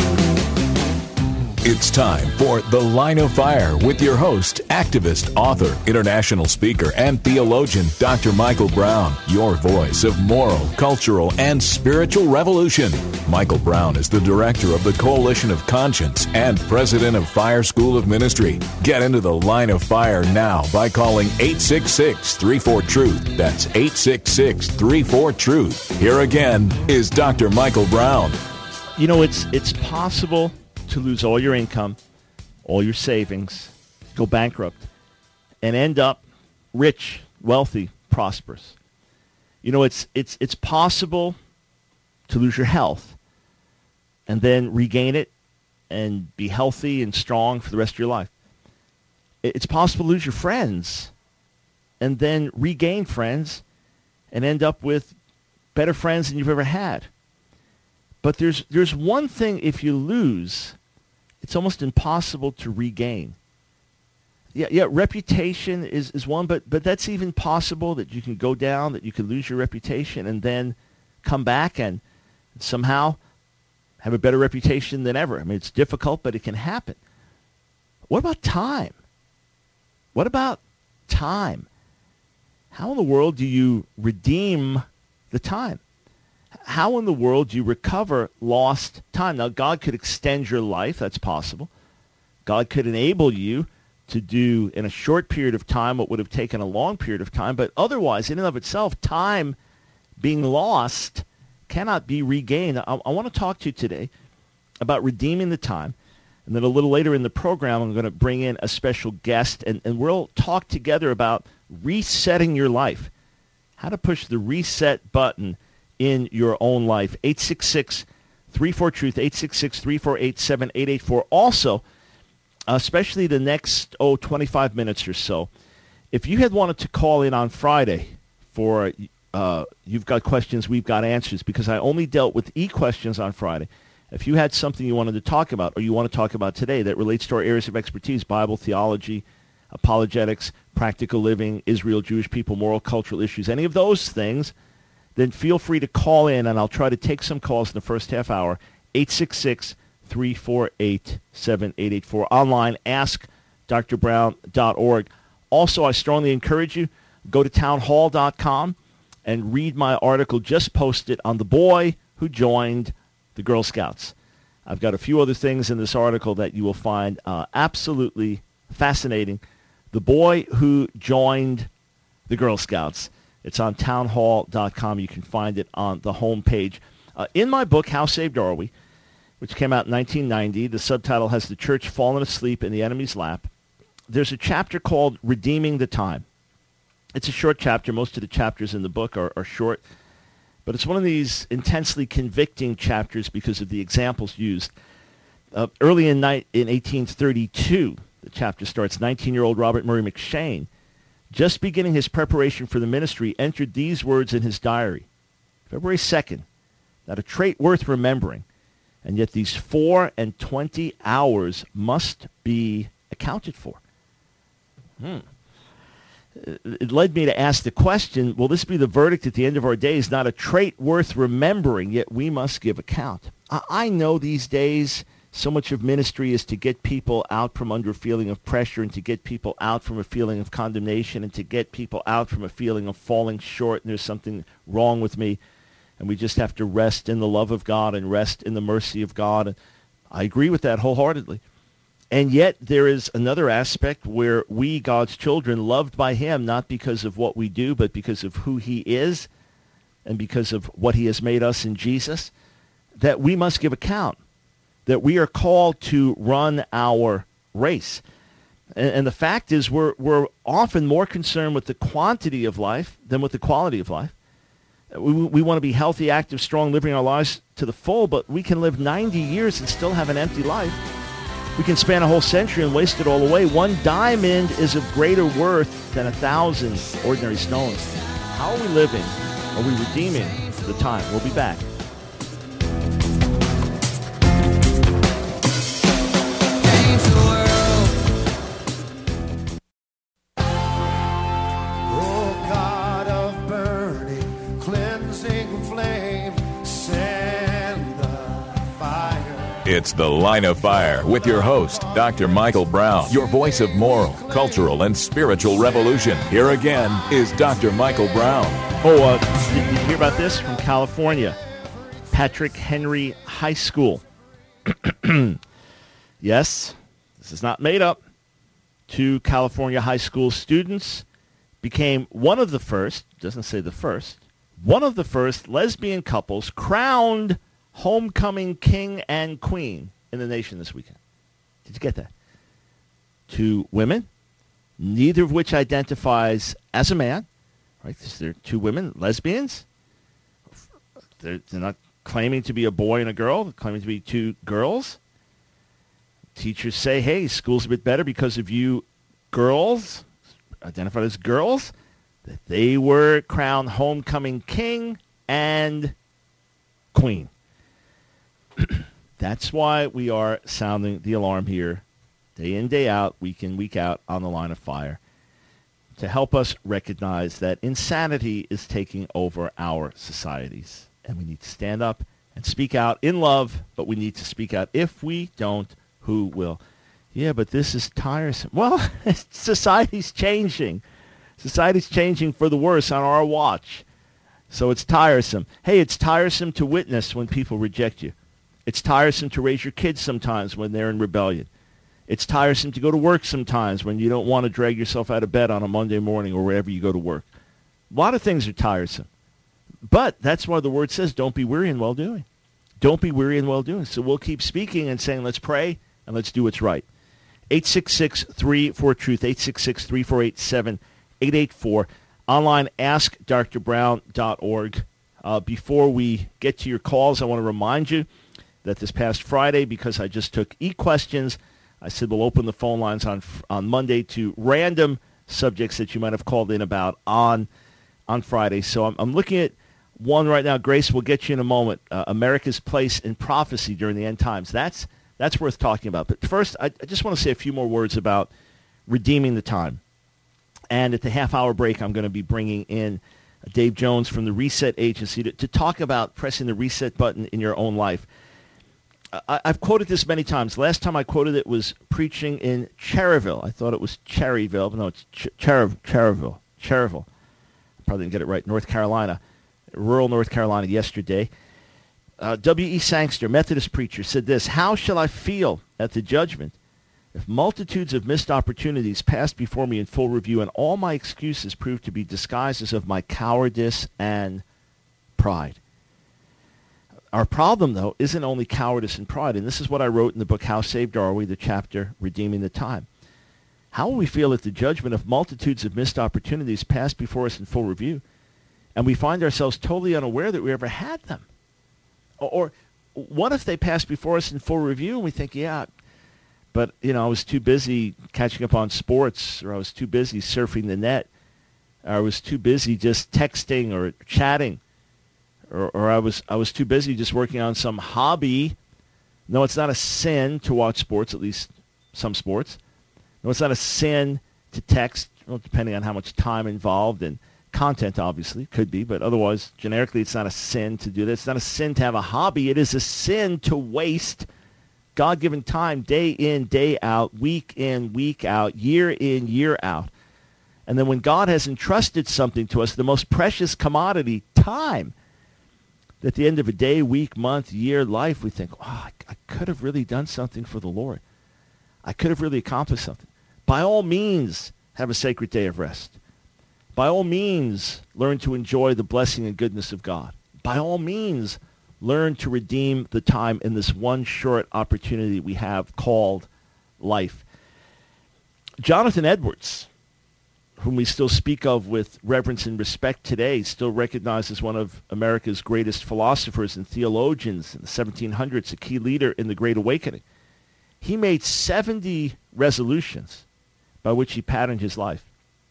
It's time for The Line of Fire with your host, activist, author, international speaker, and theologian, Dr. Michael Brown, your voice of moral, cultural, and spiritual revolution. Michael Brown is the director of the Coalition of Conscience and president of Fire School of Ministry. Get into The Line of Fire now by calling 866-34-TRUTH. That's 866-34-TRUTH. Here again is Dr. Michael Brown. You know, it's possible to lose all your income, all your savings, go bankrupt, and end up rich, wealthy, prosperous. You know, it's possible to lose your health and then regain it and be healthy and strong for the rest of your life. It's possible to lose your friends and then regain friends and end up with better friends than you've ever had. But there's one thing, if you lose, it's almost impossible to regain. Yeah, reputation is one, but that's even possible, that you can go down, that you can lose your reputation and then come back and somehow have a better reputation than ever. I mean, it's difficult, but it can happen. What about time? What about time? How in the world do you redeem the time? How in the world do you recover lost time? Now, God could extend your life. That's possible. God could enable you to do in a short period of time what would have taken a long period of time. But otherwise, in and of itself, time being lost cannot be regained. I want to talk to you today about redeeming the time. And then a little later in the program, I'm going to bring in a special guest, and we'll talk together about resetting your life, how to push the reset button in your own life. 866-34-TRUTH, 866-348-7884. Also, especially the next, 25 minutes or so, if you had wanted to call in on Friday for You've Got Questions, We've Got Answers, because I only dealt with e-questions on Friday. If you had something you wanted to talk about or you want to talk about today that relates to our areas of expertise, Bible, theology, apologetics, practical living, Israel, Jewish people, moral, cultural issues, any of those things, then feel free to call in, and I'll try to take some calls in the first half hour. 866-348-7884. Online, askdrbrown.org. Also, I strongly encourage you, go to townhall.com and read my article just posted on the boy who joined the Girl Scouts. I've got a few other things in this article that you will find absolutely fascinating. The boy who joined the Girl Scouts. It's on townhall.com. You can find it on the homepage. In my book, How Saved Are We?, which came out in 1990, the subtitle has The Church Fallen Asleep in the Enemy's Lap. There's a chapter called Redeeming the Time. It's a short chapter. Most of the chapters in the book are short. But it's one of these intensely convicting chapters because of the examples used. Early in 1832, the chapter starts, 19-year-old Robert Murray McShane, just beginning his preparation for the ministry, entered these words in his diary. February 2nd, not a trait worth remembering, and yet these 4 and 20 hours must be accounted for. It led me to ask the question, will this be the verdict at the end of our days? Not a trait worth remembering, yet we must give account. I know these days so much of ministry is to get people out from under a feeling of pressure, and to get people out from a feeling of condemnation, and to get people out from a feeling of falling short and there's something wrong with me, and we just have to rest in the love of God and rest in the mercy of God. And I agree with that wholeheartedly. And yet there is another aspect where we, God's children, loved by him, not because of what we do, but because of who he is and because of what he has made us in Jesus, that we must give account, that we are called to run our race. And the fact is we're often more concerned with the quantity of life than with the quality of life. We want to be healthy, active, strong, living our lives to the full, but we can live 90 years and still have an empty life. We can span a whole century and waste it all away. One diamond is of greater worth than 1,000 ordinary stones. How are we living? Are we redeeming the time? We'll be back. It's The Line of Fire with your host, Dr. Michael Brown, your voice of moral, cultural, and spiritual revolution. Here again is Dr. Michael Brown. Did you hear about this from California? Patrick Henry High School. Yes, this is not made up. 2 California high school students became one of the first, doesn't say the first, one of the first lesbian couples crowned homecoming king and queen in the nation this weekend. Did you get that? 2 women, neither of which identifies as a man. Right? They're 2 women, lesbians. They're not claiming to be a boy and a girl. They're claiming to be 2 girls. Teachers say, hey, school's a bit better because of you girls, identified as girls, that they were crowned homecoming king and queen. That's why we are sounding the alarm here day in, day out, week in, week out on the Line of Fire, to help us recognize that insanity is taking over our societies. And we need to stand up and speak out in love, but we need to speak out. If we don't, who will? Yeah, but this is tiresome. Well, society's changing. Society's changing for the worse on our watch. So it's tiresome. Hey, it's tiresome to witness when people reject you. It's tiresome to raise your kids sometimes when they're in rebellion. It's tiresome to go to work sometimes when you don't want to drag yourself out of bed on a Monday morning or wherever you go to work. A lot of things are tiresome. But that's why the word says, don't be weary in well-doing. Don't be weary in well-doing. So we'll keep speaking and saying, let's pray and let's do what's right. 866-34-TRUTH, 866-348-7884. Online, askdrbrown.org. Before we get to your calls, I want to remind you that this past Friday, because I just took e-questions, I said we'll open the phone lines on Monday to random subjects that you might have called in about on Friday. So I'm looking at one right now. Grace, will get you in a moment. America's place in prophecy during the end times. That's worth talking about. But first, I just want to say a few more words about redeeming the time. And at the half-hour break, I'm going to be bringing in Dave Jones from the Reset Agency to talk about pressing the reset button in your own life. I've quoted this many times. Last time I quoted it was preaching in Cherryville. I thought it was Cherryville, but no, it's Cherryville. Cherryville. I probably didn't get it right. North Carolina, rural North Carolina yesterday. W.E. Sangster, Methodist preacher, said this: "How shall I feel at the judgment if multitudes of missed opportunities passed before me in full review and all my excuses proved to be disguises of my cowardice and pride?" Our problem, though, isn't only cowardice and pride, and this is what I wrote in the book, How Saved Are We?, the chapter, Redeeming the Time. How will we feel at the judgment if multitudes of missed opportunities pass before us in full review, and we find ourselves totally unaware that we ever had them? Or what if they pass before us in full review, and we think, yeah, but, I was too busy catching up on sports, or I was too busy surfing the net, or I was too busy just texting or chatting, or I was too busy just working on some hobby. No, it's not a sin to watch sports, at least some sports. No, it's not a sin to text, well, depending on how much time involved and content, obviously, could be, but otherwise, generically, it's not a sin to do that. It's not a sin to have a hobby. It is a sin to waste God-given time day in, day out, week in, week out, year in, year out. And then when God has entrusted something to us, the most precious commodity, time, at the end of a day, week, month, year, life, we think, I could have really done something for the Lord. I could have really accomplished something. By all means, have a sacred day of rest. By all means, learn to enjoy the blessing and goodness of God. By all means, learn to redeem the time in this one short opportunity we have called life. Jonathan Edwards, whom we still speak of with reverence and respect today, still recognized as one of America's greatest philosophers and theologians in the 1700s, a key leader in the Great Awakening. He made 70 resolutions by which he patterned his life.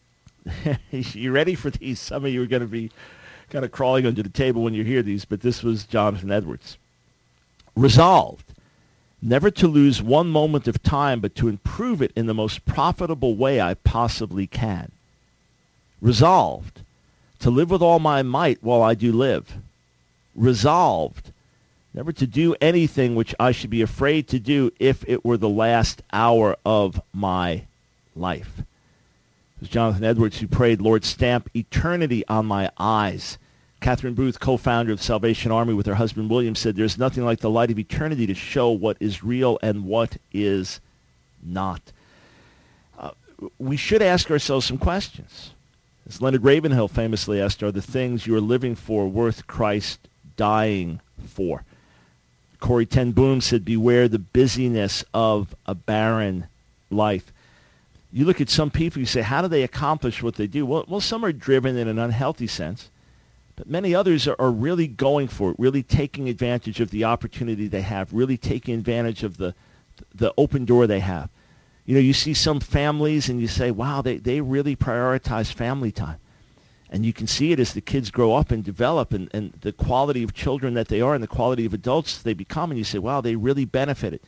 You ready for these? Some of you are going to be kind of crawling under the table when you hear these, but this was Jonathan Edwards. Resolved never to lose one moment of time, but to improve it in the most profitable way I possibly can. Resolved to live with all my might while I do live. Resolved never to do anything which I should be afraid to do if it were the last hour of my life. It was Jonathan Edwards who prayed, "Lord, stamp eternity on my eyes." Catherine Booth, co-founder of Salvation Army with her husband William, said, "There's nothing like the light of eternity to show what is real and what is not." We should ask ourselves some questions. As Leonard Ravenhill famously asked, are the things you are living for worth Christ dying for? Corrie ten Boom said, beware the busyness of a barren life. You look at some people, you say, how do they accomplish what they do? Well, some are driven in an unhealthy sense, but many others are really going for it, really taking advantage of the opportunity they have, really taking advantage of the open door they have. You know, you see some families and you say, wow, they really prioritize family time. And you can see it as the kids grow up and develop and the quality of children that they are and the quality of adults they become. And you say, wow, they really benefited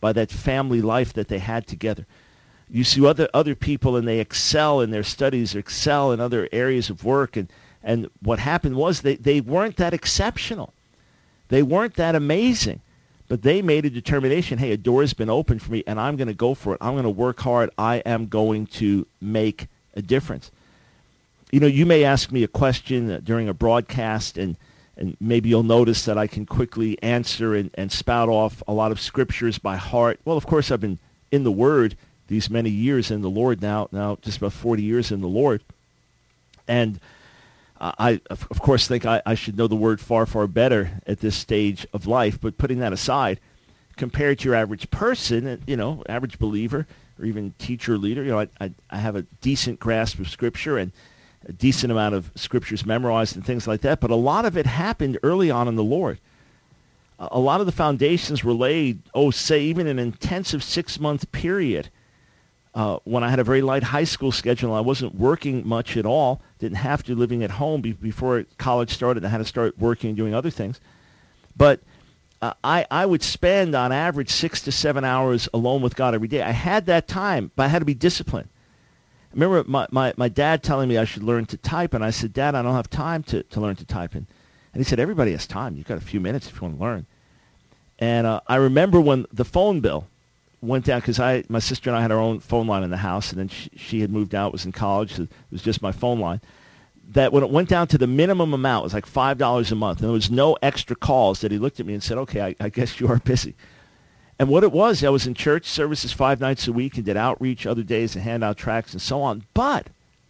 by that family life that they had together. You see other people, and they excel in their studies, excel in other areas of work, and what happened was they weren't that exceptional. They weren't that amazing. But they made a determination, hey, a door has been opened for me, and I'm going to go for it. I'm going to work hard. I am going to make a difference. You know, you may ask me a question during a broadcast, and maybe you'll notice that I can quickly answer and spout off a lot of scriptures by heart. Well, of course, I've been in the Word these many years in the Lord now just about 40 years in the Lord. And I, of course, think I should know the Word far, far better at this stage of life. But putting that aside, compared to your average person, you know, average believer or even teacher, leader, you know, I have a decent grasp of Scripture and a decent amount of Scriptures memorized and things like that. But a lot of it happened early on in the Lord. A lot of the foundations were laid, say even an intensive 6-month period. When I had a very light high school schedule, I wasn't working much at all, didn't have to, living at home before college started. I had to start working and doing other things. But I would spend on average 6 to 7 hours alone with God every day. I had that time, but I had to be disciplined. I remember my dad telling me I should learn to type, and I said, Dad, I don't have time to learn to type. And he said, everybody has time. You've got a few minutes if you want to learn. And I remember when the phone bill went down, because my sister and I had our own phone line in the house, and then she had moved out, was in college, so it was just my phone line, that when it went down to the minimum amount, it was like $5 a month, and there was no extra calls, that he looked at me and said, okay, I guess you are busy. And what it was, I was in church services 5 nights a week and did outreach other days and hand out tracts and so on. But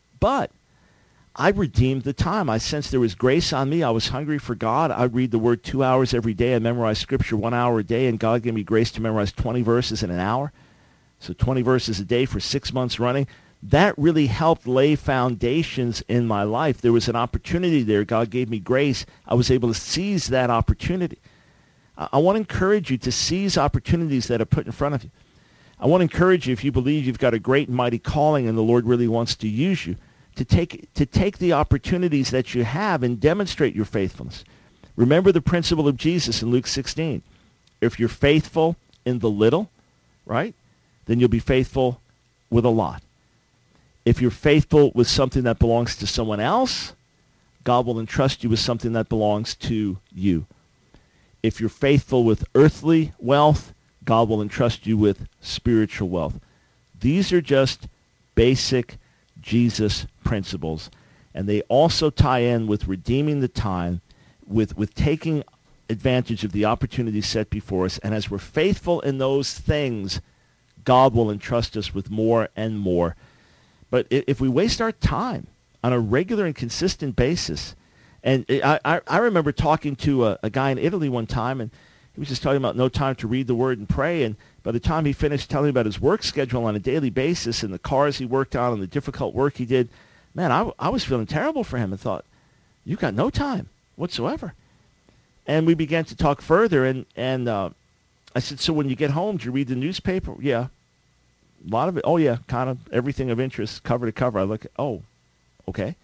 I redeemed the time. I sensed there was grace on me. I was hungry for God. I read the Word 2 hours every day. I memorized Scripture 1 hour a day, and God gave me grace to memorize 20 verses in an hour. So 20 verses a day for 6 months running. That really helped lay foundations in my life. There was an opportunity there. God gave me grace. I was able to seize that opportunity. I want to encourage you to seize opportunities that are put in front of you. I want to encourage you, if you believe you've got a great and mighty calling and the Lord really wants to use you, to take the opportunities that you have and demonstrate your faithfulness. Remember the principle of Jesus in Luke 16. If you're faithful in the little, right, then you'll be faithful with a lot. If you're faithful with something that belongs to someone else, God will entrust you with something that belongs to you. If you're faithful with earthly wealth, God will entrust you with spiritual wealth. These are just basic Jesus principles, and they also tie in with redeeming the time, with taking advantage of the opportunities set before us. And as we're faithful in those things, God will entrust us with more and more. But if we waste our time on a regular and consistent basis, and I remember talking to a guy in Italy one time, and he was just talking about no time to read the Word and pray, and by the time he finished telling me about his work schedule on a daily basis and the cars he worked on and the difficult work he did, man, I was feeling terrible for him and thought, you've got no time whatsoever. And we began to talk further, and I said, so when you get home, do you read the newspaper? Yeah. A lot of it. Oh, yeah, kind of everything of interest, cover to cover. I look at, okay.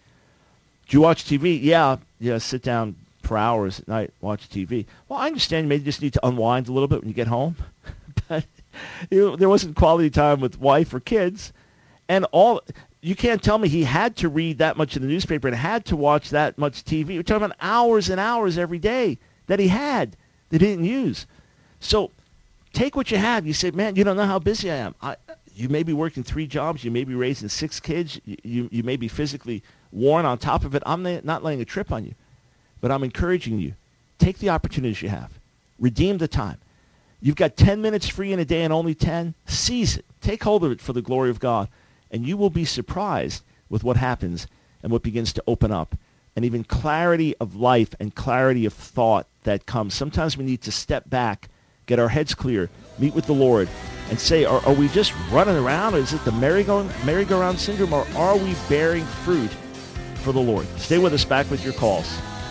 Do you watch TV? Yeah, sit down for hours at night, watch TV. Well, I understand you may just need to unwind a little bit when you get home. But there wasn't quality time with wife or kids. And you can't tell me he had to read that much of the newspaper and had to watch that much TV. We're talking about hours and hours every day that he had that he didn't use. So take what you have. You say, man, you don't know how busy I am. You may be working 3 jobs. You may be raising 6 kids. You may be physically worn on top of it. I'm not laying a trip on you. But I'm encouraging you. Take the opportunities you have. Redeem the time. You've got 10 minutes free in a day and only 10. Seize it. Take hold of it for the glory of God. And you will be surprised with what happens and what begins to open up. And even clarity of life and clarity of thought that comes. Sometimes we need to step back, get our heads clear, meet with the Lord, and say, are we just running around? Or is it the merry-go-round syndrome? Or are we bearing fruit for the Lord? Stay with us. Back with your calls.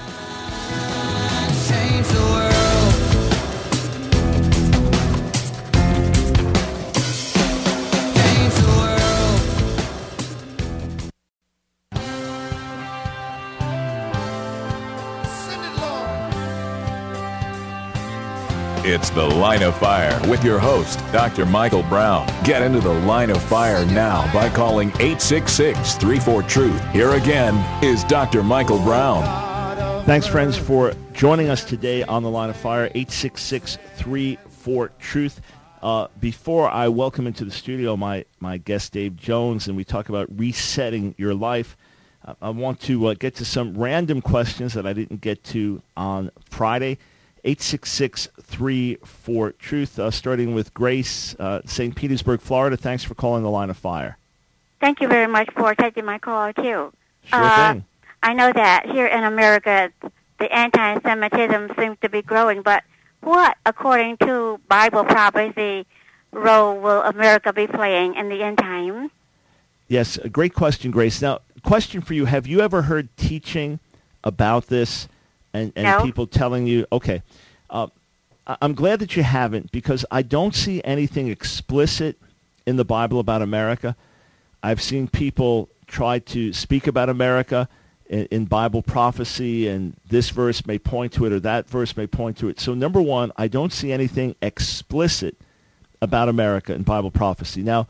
Change the world. Change the world. Send it, Lord. It's The Line of Fire with your host, Dr. Michael Brown. Get into the Line of Fire now by calling 866-34-TRUTH. Here again is Dr. Michael Brown. Thanks, friends, for joining us today on The Line of Fire, 866-34-TRUTH. Before I welcome into the studio my guest, Dave Jones, and we talk about resetting your life, I want to get to some random questions that I didn't get to on Friday. 866-34-TRUTH, starting with Grace, St. Petersburg, Florida. Thanks for calling The Line of Fire. Thank you very much for taking my call, too. Sure thing. I know that here in America, the anti-Semitism seems to be growing, but what, according to Bible prophecy, role will America be playing in the end time? Yes, a great question, Grace. Now, question for you, have you ever heard teaching about this and No. people telling you, okay, I'm glad that you haven't, because I don't see anything explicit in the Bible about America. I've seen people try to speak about America in Bible prophecy, and this verse may point to it or that verse may point to it. So number one, I don't see anything explicit about America in Bible prophecy. Now,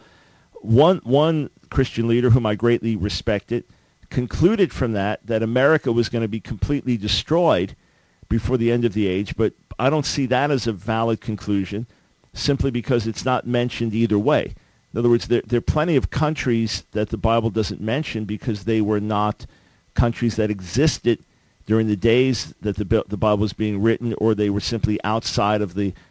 one Christian leader whom I greatly respected concluded from that America was going to be completely destroyed before the end of the age, but I don't see that as a valid conclusion simply because it's not mentioned either way. In other words, there are plenty of countries that the Bible doesn't mention because they were not countries that existed during the days that the Bible was being written, or they were simply outside of the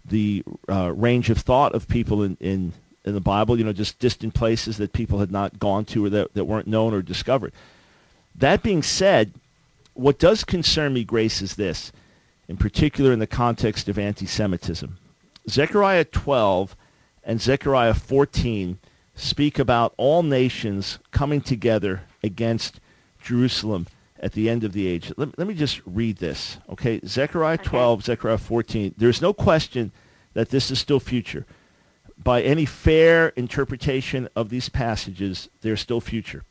range of thought of people in the Bible, just distant places that people had not gone to or that weren't known or discovered. That being said, what does concern me, Grace, is this, in particular in the context of anti-Semitism. Zechariah 12 and Zechariah 14 speak about all nations coming together against Jerusalem at the end of the age. Let me just read this, okay? Zechariah 12, Zechariah 14. There's no question that this is still future. By any fair interpretation of these passages, they're still future.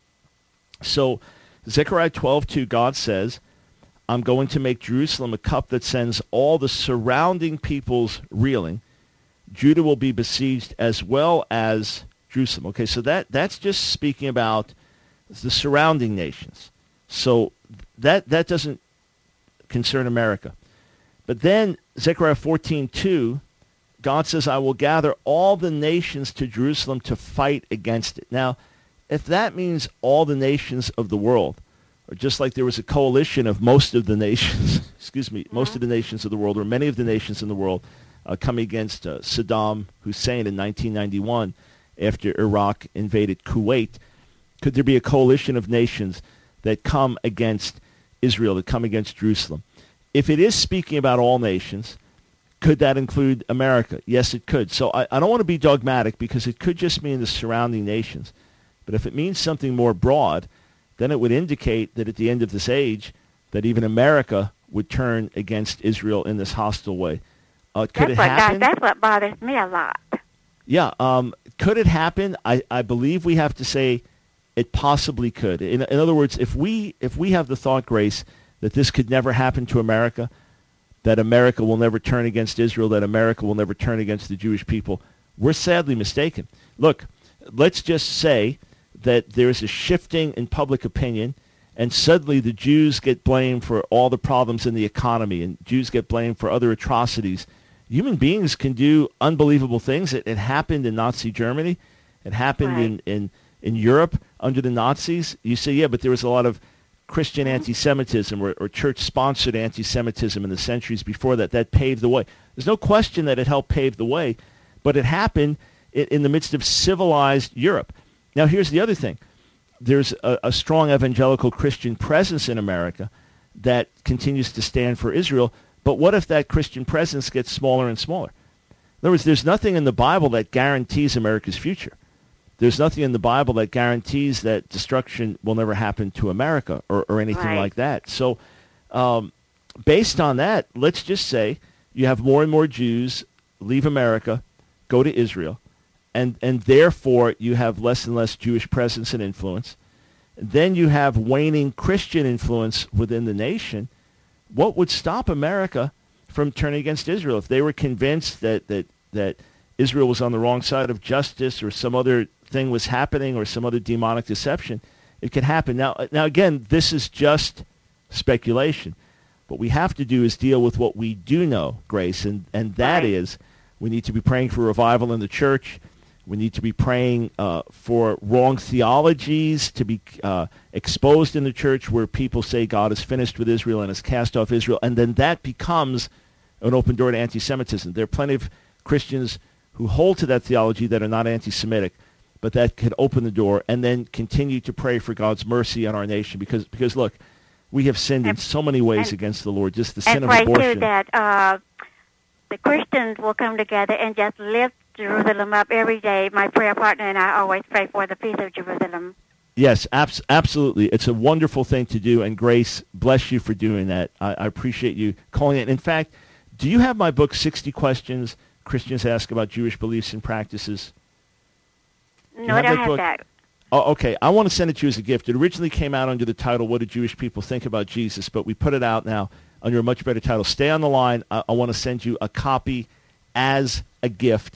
So Zechariah 12:2, God says, I'm going to make Jerusalem a cup that sends all the surrounding peoples reeling. Judah will be besieged as well as Jerusalem. Okay, so that's just speaking about the surrounding nations. So that doesn't concern America. But then Zechariah 14:2, God says, I will gather all the nations to Jerusalem to fight against it. Now, if that means all the nations of the world, or just like there was a coalition of most of the nations, most of the nations of the world, or many of the nations in the world, coming against Saddam Hussein in 1991 after Iraq invaded Kuwait, could there be a coalition of nations that come against Israel, that come against Jerusalem? If it is speaking about all nations, could that include America? Yes, it could. So I don't want to be dogmatic because it could just mean the surrounding nations. But if it means something more broad, then it would indicate that at the end of this age, that even America would turn against Israel in this hostile way. Could it happen? That's what bothers me a lot. Yeah. Could it happen? I believe we have to say it possibly could. In other words, if we have the thought, Grace, that this could never happen to America, that America will never turn against Israel, that America will never turn against the Jewish people, we're sadly mistaken. Look, let's just say that there's a shifting in public opinion, and suddenly the Jews get blamed for all the problems in the economy, and Jews get blamed for other atrocities. Human beings can do unbelievable things. It happened in Nazi Germany. It happened in Europe under the Nazis. You say, yeah, but there was a lot of Christian anti-Semitism or church-sponsored anti-Semitism in the centuries before that. That paved the way. There's no question that it helped pave the way, but it happened in the midst of civilized Europe. Now, here's the other thing. There's a strong evangelical Christian presence in America that continues to stand for Israel, but what if that Christian presence gets smaller and smaller? In other words, there's nothing in the Bible that guarantees America's future. There's nothing in the Bible that guarantees that destruction will never happen to America or anything like that. So based on that, let's just say you have more and more Jews leave America, go to Israel, and therefore you have less and less Jewish presence and influence. Then you have waning Christian influence within the nation. What would stop America from turning against Israel. If they were convinced that Israel was on the wrong side of justice or some other thing was happening or some other demonic deception, it could happen. Now again, this is just speculation. What we have to do is deal with what we do know, Grace, and that is we need to be praying for revival in the church. We need to be praying for wrong theologies to be exposed in the church where people say God is finished with Israel and has cast off Israel, and then that becomes an open door to anti-Semitism. There are plenty of Christians who hold to that theology that are not anti-Semitic, but that could open the door, and then continue to pray for God's mercy on our nation because look, we have sinned in so many ways against the Lord, just the sin of abortion. And pray, too, that the Christians will come together and just lift Jerusalem up every day. My prayer partner and I always pray for the peace of Jerusalem. Yes, absolutely. It's a wonderful thing to do, and Grace, bless you for doing that. I appreciate you calling it. In fact, do you have my book, 60 Questions Christians Ask About Jewish Beliefs and Practices? No, I don't have that. Oh, okay. I want to send it to you as a gift. It originally came out under the title, What Do Jewish People Think About Jesus? But we put it out now under a much better title. Stay on the line. I want to send you a copy as a gift.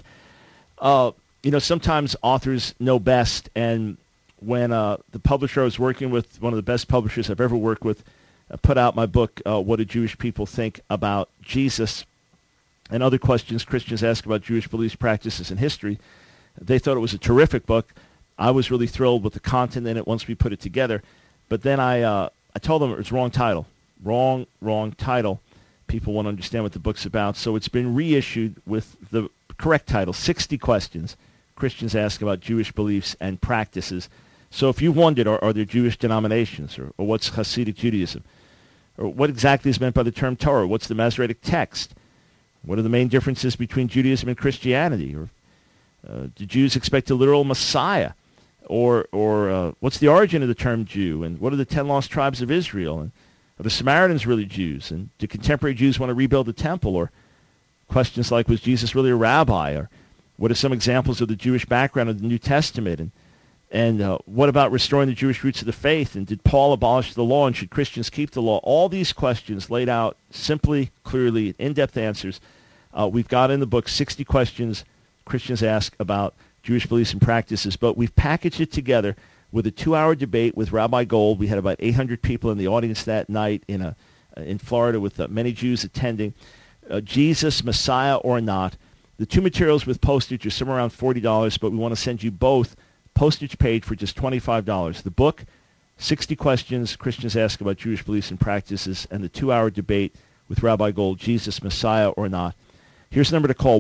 Sometimes authors know best, and when the publisher I was working with, one of the best publishers I've ever worked with, put out my book, What Do Jewish People Think About Jesus? And Other Questions Christians Ask About Jewish Beliefs, Practices, and History. They thought it was a terrific book. I was really thrilled with the content in it once we put it together. But then I told them it was wrong title. Wrong title. People won't understand what the book's about. So it's been reissued with the correct title, 60 Questions Christians Ask About Jewish Beliefs and Practices. So if you've wondered, are there Jewish denominations, or what's Hasidic Judaism? Or what exactly is meant by the term Torah? What's the Masoretic text? What are the main differences between Judaism and Christianity? Or do Jews expect a literal Messiah? Or what's the origin of the term Jew? And what are the 10 lost tribes of Israel? And are the Samaritans really Jews? And do contemporary Jews want to rebuild the temple? Or questions like, was Jesus really a rabbi? Or what are some examples of the Jewish background of the New Testament? And what about restoring the Jewish roots of the faith? And did Paul abolish the law? And should Christians keep the law? All these questions laid out simply, clearly, in-depth answers. We've got in the book 60 Questions Christians Ask About Jewish Beliefs and Practices. But we've packaged it together with a 2-hour debate with Rabbi Gold. We had about 800 people in the audience that night in Florida with many Jews attending. Jesus, Messiah or not. The two materials with postage are somewhere around $40, but we want to send you both postage paid for just $25. The book, 60 Questions Christians Ask About Jewish Beliefs and Practices, and the 2-hour debate with Rabbi Gold, Jesus, Messiah or not. Here's the number to call,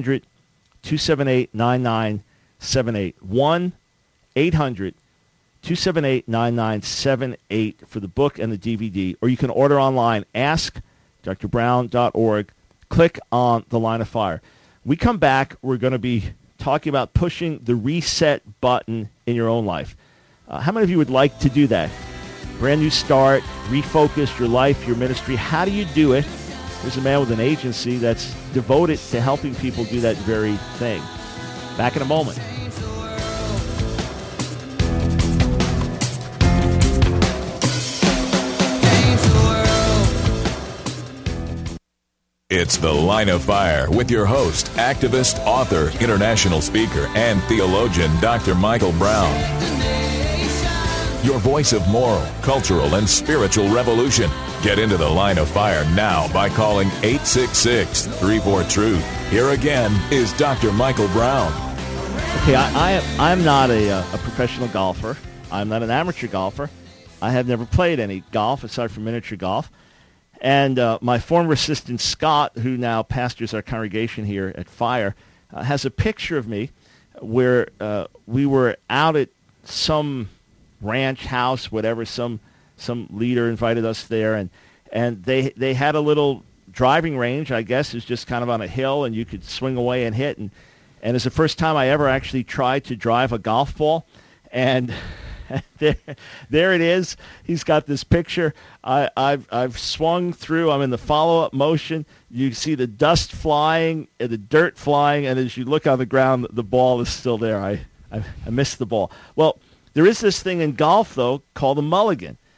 1-800-278-9978. 1-800-278-9978 for the book and the DVD. Or you can order online, askdrbrown.org. Click on the Line of Fire. We come back, we're going to be talking about pushing the reset button in your own life. How many of you would like to do that? Brand new start, refocus your life, your ministry. How do you do it? There's a man with an agency that's devoted to helping people do that very thing. Back in a moment. It's The Line of Fire with your host, activist, author, international speaker, and theologian, Dr. Michael Brown. Your voice of moral, cultural, and spiritual revolution. Get into The Line of Fire now by calling 866-34-TRUTH. Here again is Dr. Michael Brown. Okay, I'm not a professional golfer. I'm not an amateur golfer. I have never played any golf aside from miniature golf. And my former assistant, Scott, who now pastors our congregation here at Fire, has a picture of me where we were out at some ranch house, whatever, some leader invited us there, and they had a little driving range, I guess. It was just kind of on a hill, and you could swing away and hit. And it's the first time I ever actually tried to drive a golf ball. And there it is. He's got this picture. I've swung through. I'm in the follow-up motion. You see the dust flying, and the dirt flying, and as you look on the ground, the ball is still there. I missed the ball. Well, there is this thing in golf, though, called a mulligan.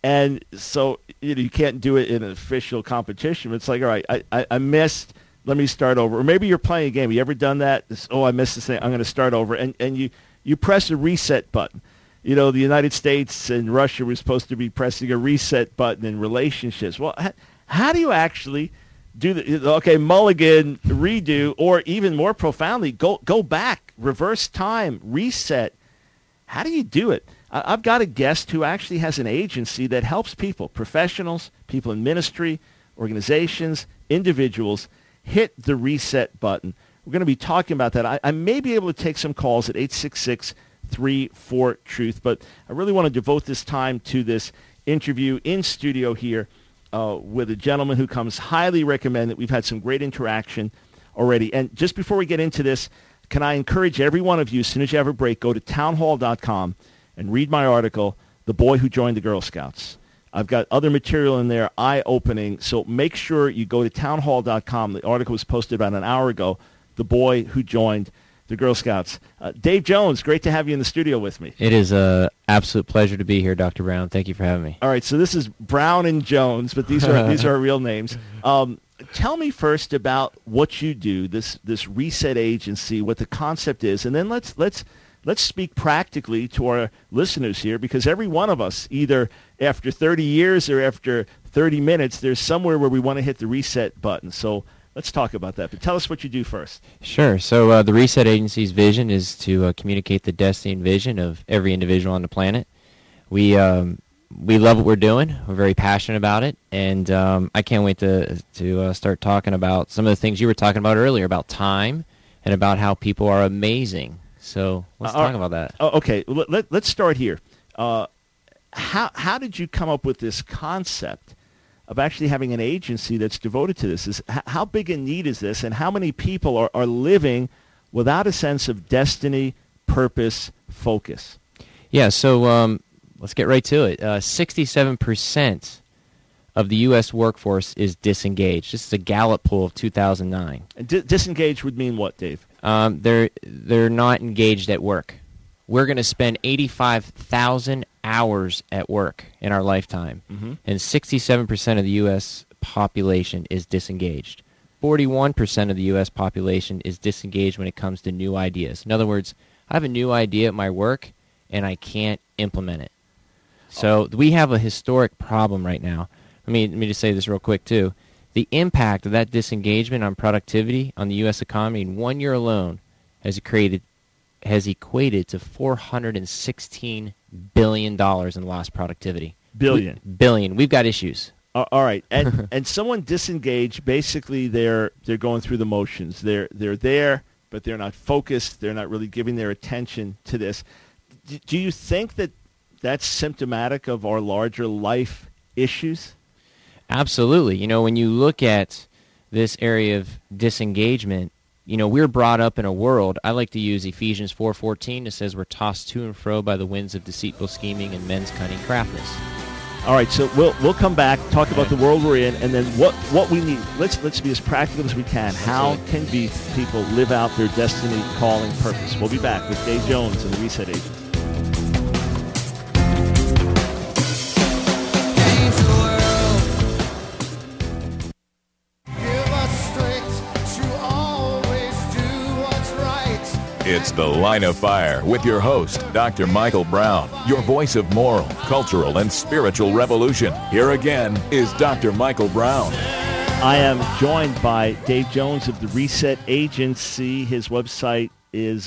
And so you can't do it in an official competition. It's like, all right, I missed. Let me start over. Or maybe you're playing a game. You ever done that? I missed this thing. I'm going to start over. And you press a reset button. The United States and Russia were supposed to be pressing a reset button in relationships. Well, how do you actually do mulligan, redo, or even more profoundly, go back, reverse time, reset? How do you do it? I've got a guest who actually has an agency that helps people, professionals, people in ministry, organizations, individuals, hit the reset button. We're going to be talking about that. I may be able to take some calls at 866-34-TRUTH, but I really want to devote this time to this interview in studio here with a gentleman who comes highly recommended. We've had some great interaction already. And just before we get into this, can I encourage every one of you, as soon as you have a break, go to townhall.com and read my article, The Boy Who Joined the Girl Scouts. I've got other material in there, eye-opening, so make sure you go to townhall.com. The article was posted about an hour ago, The Boy Who Joined the Girl Scouts. Dave Jones, great to have you in the studio with me. It is an absolute pleasure to be here, Dr. Brown. Thank you for having me. All right, so this is Brown and Jones, but these are real names. Tell me first about what you do, this reset agency, what the concept is, and then let's speak practically to our listeners here, because every one of us, either after 30 years or after 30 minutes, there's somewhere where we want to hit the reset button. So let's talk about that. But tell us what you do first. Sure. So the Reset Agency's vision is to communicate the destiny and vision of every individual on the planet. We love what we're doing. We're very passionate about it, and I can't wait to start talking about some of the things you were talking about earlier about time and about how people are amazing. So let's talk about that. Okay, let's start here. How did you come up with this concept of actually having an agency that's devoted to this? How big a need is this, and how many people are living without a sense of destiny, purpose, focus? Yeah, so let's get right to it. 67% of the U.S. workforce is disengaged. This is a Gallup poll of 2009. And disengaged would mean what, Dave? They're not engaged at work. We're going to spend 85,000 hours at work in our lifetime, and 67% of the U.S. population is disengaged. 41% of the U.S. population is disengaged when it comes to new ideas. In other words, I have a new idea at my work, and I can't implement it. So we have a historic problem right now. Let me just say this real quick, too. The impact of that disengagement on productivity on the U.S. economy in 1 year alone has equated to $416 billion in lost productivity. Billion. We've got issues. All right, and someone disengaged. Basically, they're going through the motions. They're there, but they're not focused. They're not really giving their attention to this. Do you think that that's symptomatic of our larger life issues? Absolutely. When you look at this area of disengagement, we're brought up in a world. I like to use Ephesians 4:14. It says we're tossed to and fro by the winds of deceitful scheming and men's cunning craftiness. All right, so we'll come back, talk about the world we're in, and then what we need. Let's be as practical as we can. How can people live out their destiny, calling, purpose? We'll be back with Dave Jones and the Reset Agency. It's The Line of Fire with your host, Dr. Michael Brown, your voice of moral, cultural, and spiritual revolution. Here again is Dr. Michael Brown. I am joined by Dave Jones of the Reset Agency. His website is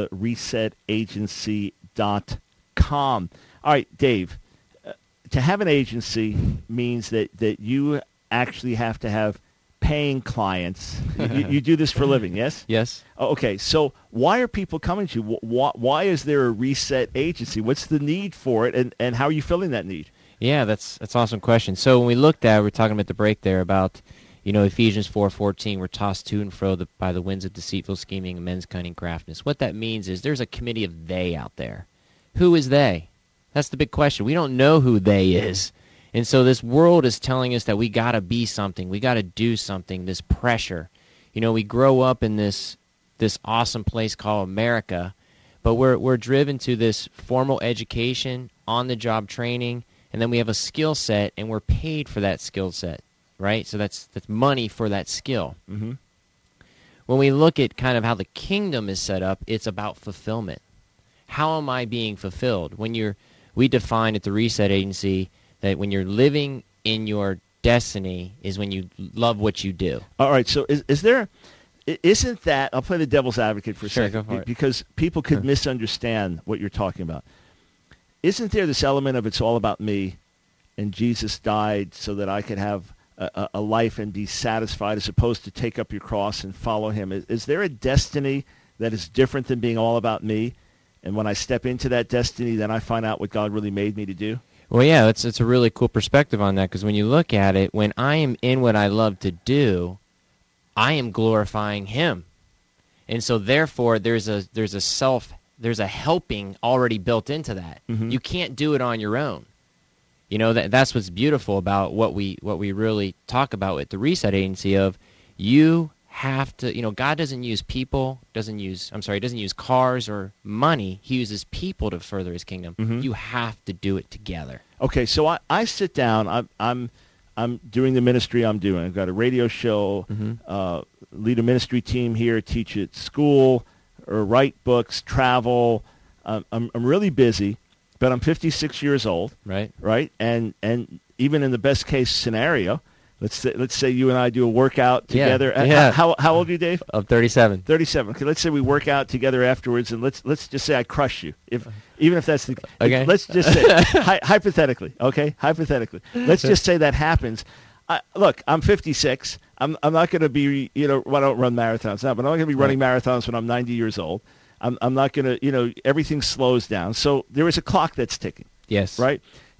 theresetagency.com. All right, Dave, to have an agency means that you actually have to have paying clients. You do this for a living, yes? Yes. Okay, so why are people coming to you? Why is there a reset agency? What's the need for it, and how are you filling that need? Yeah, that's an awesome question. So when we looked at, we're talking about the break there about, Ephesians 4:14, we're tossed to and fro by the winds of deceitful scheming and men's cunning craftiness. What that means is there's a committee of they out there. Who is they? That's the big question. We don't know who they is. And so this world is telling us that we got to be something. We got to do something, this pressure. We grow up in this awesome place called America, but we're driven to this formal education, on-the-job training, and then we have a skill set, and we're paid for that skill set, right? So that's money for that skill. Mm-hmm. When we look at kind of how the kingdom is set up, it's about fulfillment. How am I being fulfilled? We define at the Reset Agency that when you're living in your destiny is when you love what you do. All right, so isn't that, I'll play the devil's advocate for a second, go for it. because people could misunderstand what you're talking about. Isn't there this element of it's all about me, and Jesus died so that I could have a life and be satisfied, as opposed to take up your cross and follow him? Is there a destiny that is different than being all about me? And when I step into that destiny, then I find out what God really made me to do? Well, yeah, it's a really cool perspective on that, because when you look at it, when I am in what I love to do, I am glorifying him. And so therefore there's a helping already built into that. Mm-hmm. You can't do it on your own. You know, that's what's beautiful about what we really talk about at the Reset Agency of you have to, God doesn't use people, doesn't use cars or money. He uses people to further his kingdom. Mm-hmm. You have to do it together. Okay, so I sit down, I'm doing the ministry I'm doing. I've got a radio show, lead a ministry team here, teach at school, or write books, travel. I'm really busy, but I'm 56 years old. Right. And even in the best case scenario, let's say you and I do a workout together. Yeah. How old are you, Dave? I'm 37. 37. Okay, let's say we work out together afterwards, and let's just say I crush you. Even if that's the okay. Let's just say hypothetically. Okay, hypothetically. Let's just say that happens. Look, I'm 56. I'm not going to be I don't run marathons now, but I'm not going to be running marathons when I'm 90 years old. I'm not going to everything slows down. So there is a clock that's ticking. Yes. Right.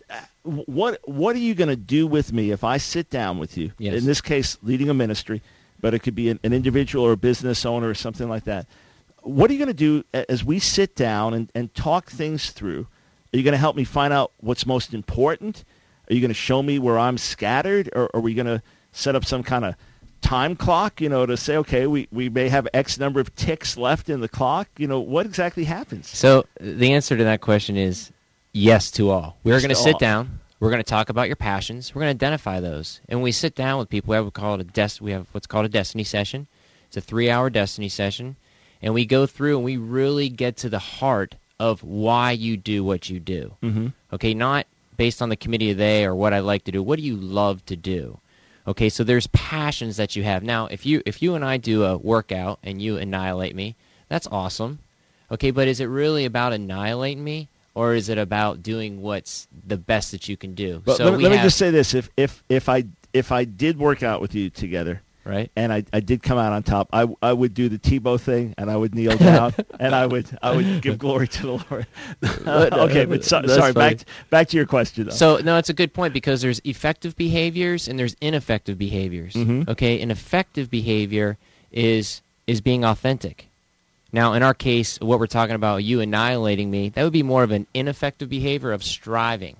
What are you going to do with me if I sit down with you? Yes. In this case, leading a ministry, but it could be an individual or a business owner or something like that. What are you going to do as we sit down and talk things through? Are you going to help me find out what's most important? Are you going to show me where I'm scattered? Or are we going to set up some kind of time clock, to say, okay, we may have X number of ticks left in the clock? What exactly happens? So the answer to that question is yes to all. We're going to sit down. We're going to talk about your passions. We're going to identify those. And when we sit down with people, we have what's called a destiny session. It's a 3-hour destiny session. And we go through and we really get to the heart of why you do what you do. Mm-hmm. Okay, not based on the committee of the day or what I like to do. What do you love to do? Okay, so there's passions that you have. Now, if you and I do a workout and you annihilate me, that's awesome. Okay, but is it really about annihilating me? Or is it about doing what's the best that you can do? But So let me just say this: if I did work out with you together, right, and I did come out on top, I would do the Tebow thing, and I would kneel down, and I would give glory to the Lord. Okay, but sorry. Back to your question, though. So no, it's a good point, because there's effective behaviors and there's ineffective behaviors. Mm-hmm. Okay, an effective behavior is being authentic. Now, in our case, what we're talking about, you annihilating me, that would be more of an ineffective behavior of striving.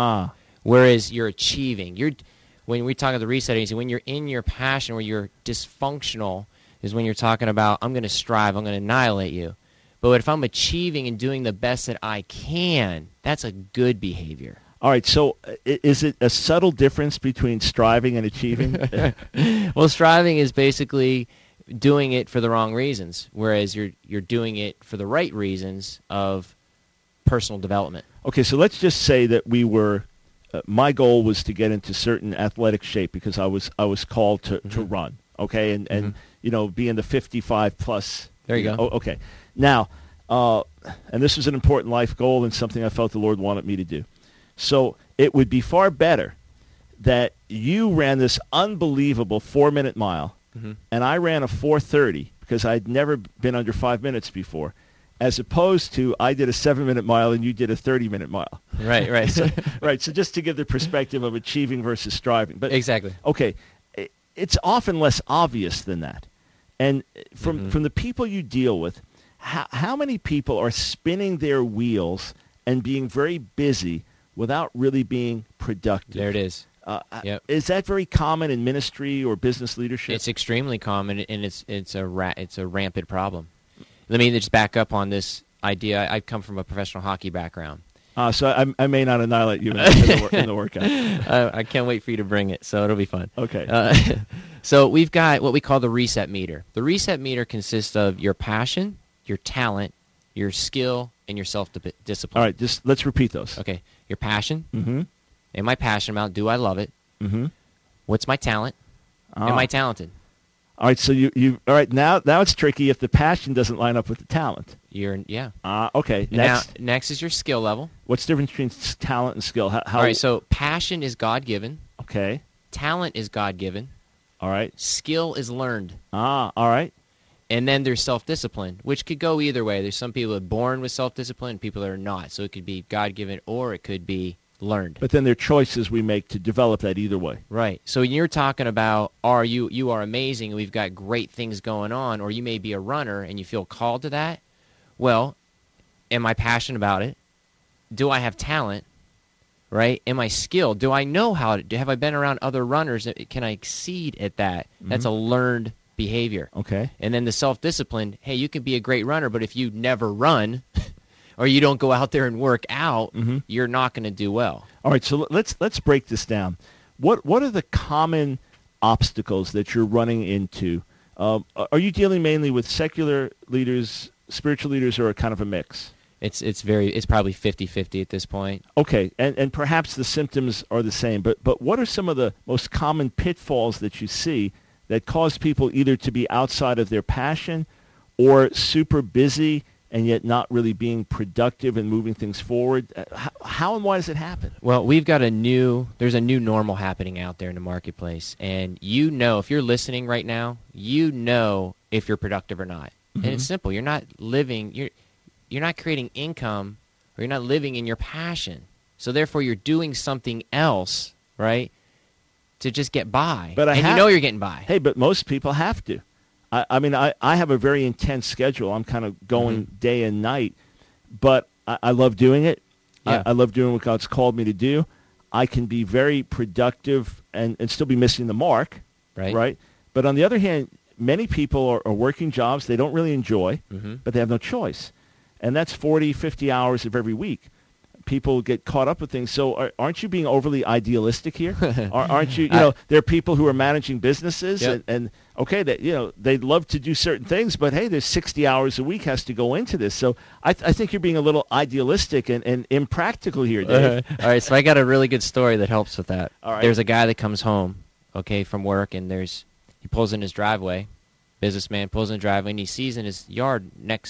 Whereas you're achieving. When we talk about the Reset Agency, when you're in your passion, where you're dysfunctional, is when you're talking about, I'm going to strive, I'm going to annihilate you. But if I'm achieving and doing the best that I can, that's a good behavior. All right, so is it a subtle difference between striving and achieving? Well, striving is basically doing it for the wrong reasons, whereas you're doing it for the right reasons of personal development. Okay, so let's just say that we were. My goal was to get into certain athletic shape because I was called to run. Okay, and be in the 55 plus. There you go. Okay, now, and this was an important life goal and something I felt the Lord wanted me to do. So it would be far better that you ran this unbelievable 4-minute mile. And I ran a 4:30 because I'd never been under 5 minutes before, as opposed to I did a 7-minute mile and you did a 30-minute mile. Right. So just to give the perspective of achieving versus striving. But exactly. Okay, it's often less obvious than that. And from the people you deal with, how many people are spinning their wheels and being very busy without really being productive? There it is. Yep. Is that very common in ministry or business leadership? It's extremely common, and it's a rampant problem. Let me just back up on this idea. I come from a professional hockey background, So I may not annihilate you in the workout. I can't wait for you to bring it, so it'll be fun. Okay. So we've got what we call the reset meter. The reset meter consists of your passion, your talent, your skill, and your self-discipline. All right, just let's repeat those. Okay. Your passion. Mm-hmm. Am I passionate about? Do I love it? Mm-hmm. What's my talent? Am I talented? All right, so you all right, now it's tricky if the passion doesn't line up with the talent. Yeah. Okay. Next is your skill level. What's the difference between talent and skill? How All right, so passion is God-given. Okay. Talent is God-given. All right. Skill is learned. All right. And then there's self-discipline, which could go either way. There's some people that are born with self-discipline, people that are not. So it could be God-given or it could be learned. But then there are choices we make to develop that either way. Right. So when you're talking about you are amazing and we've got great things going on, or you may be a runner and you feel called to that, well, am I passionate about it? Do I have talent? Right? Am I skilled? Do I know how to? Have I been around other runners? Can I exceed at that? Mm-hmm. That's a learned behavior. Okay. And then the self-discipline, hey, you can be a great runner, but if you never run or you don't go out there and work out, you're not going to do well. All right, so let's break this down. What are the common obstacles that you're running into? Are you dealing mainly with secular leaders, spiritual leaders, or a kind of a mix? It's probably 50-50 at this point. Okay, and perhaps the symptoms are the same, but what are some of the most common pitfalls that you see that cause people either to be outside of their passion or super busy and yet not really being productive and moving things forward? How and why does it happen? Well, there's a new normal happening out there in the marketplace. And if you're listening right now, if you're productive or not. And it's simple. You're not living, you're not creating income, or you're not living in your passion. So therefore you're doing something else, right, to just get by. You're getting by. Hey, but most people have to. I mean, I have a very intense schedule. I'm kind of going day and night, but I love doing it. Yeah. I love doing what God's called me to do. I can be very productive and still be missing the mark, right? But on the other hand, many people are working jobs they don't really enjoy, but they have no choice. And that's 40, 50 hours of every week. People get caught up with things. So aren't you being overly idealistic here? Aren't you? There are people who are managing businesses, and okay, that they'd love to do certain things, but hey, there's 60 hours a week has to go into this. So I think you're being a little idealistic and impractical here, Dave. All right, so I got a really good story that helps with that. All right. There's a guy that comes home, from work, and he pulls in his driveway. Businessman pulls in the driveway, and he sees in his yard,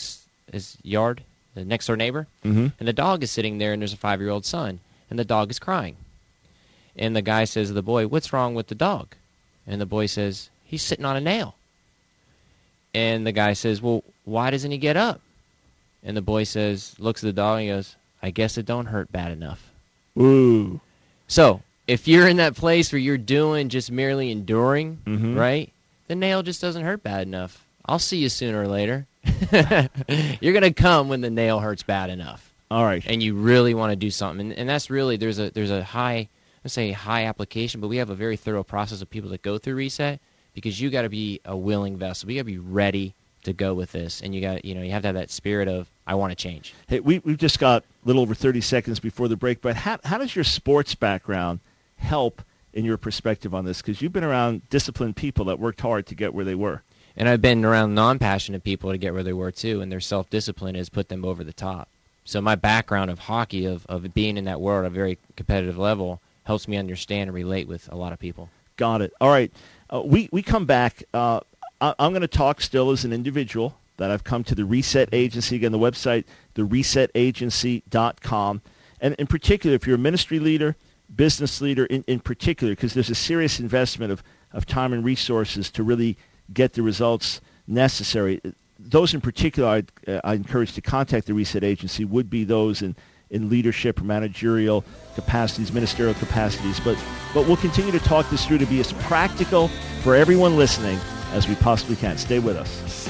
the next door neighbor, and the dog is sitting there, and there's a 5-year-old son, and the dog is crying. And the guy says to the boy, "What's wrong with the dog?" And the boy says, "He's sitting on a nail." And the guy says, "Well, why doesn't he get up?" And the boy looks at the dog, and he goes, "I guess it don't hurt bad enough." Ooh. So if you're in that place where you're doing just merely enduring, right, the nail just doesn't hurt bad enough. I'll see you sooner or later. You're going to come when the nail hurts bad enough. All right. And you really want to do something. And that's really, there's a high, let's say high application, but we have a very thorough process of people that go through Reset, because you got to be a willing vessel. You got to be ready to go with this. And you have to have that spirit of, I want to change. Hey, we've just got a little over 30 seconds before the break, but how does your sports background help in your perspective on this? Because you've been around disciplined people that worked hard to get where they were. And I've been around non-passionate people to get where they were too, and their self-discipline has put them over the top. So my background of hockey, of being in that world at a very competitive level, helps me understand and relate with a lot of people. Got it. All right. We come back. I'm going to talk still as an individual that I've come to the Reset Agency. Again, the website, theresetagency.com. And in particular, if you're a ministry leader, business leader in particular, because there's a serious investment of time and resources to really get the results necessary. Those in particular I encourage to contact the Reset Agency would be those in leadership, managerial capacities, ministerial capacities. But we'll continue to talk this through to be as practical for everyone listening as we possibly can. Stay with us.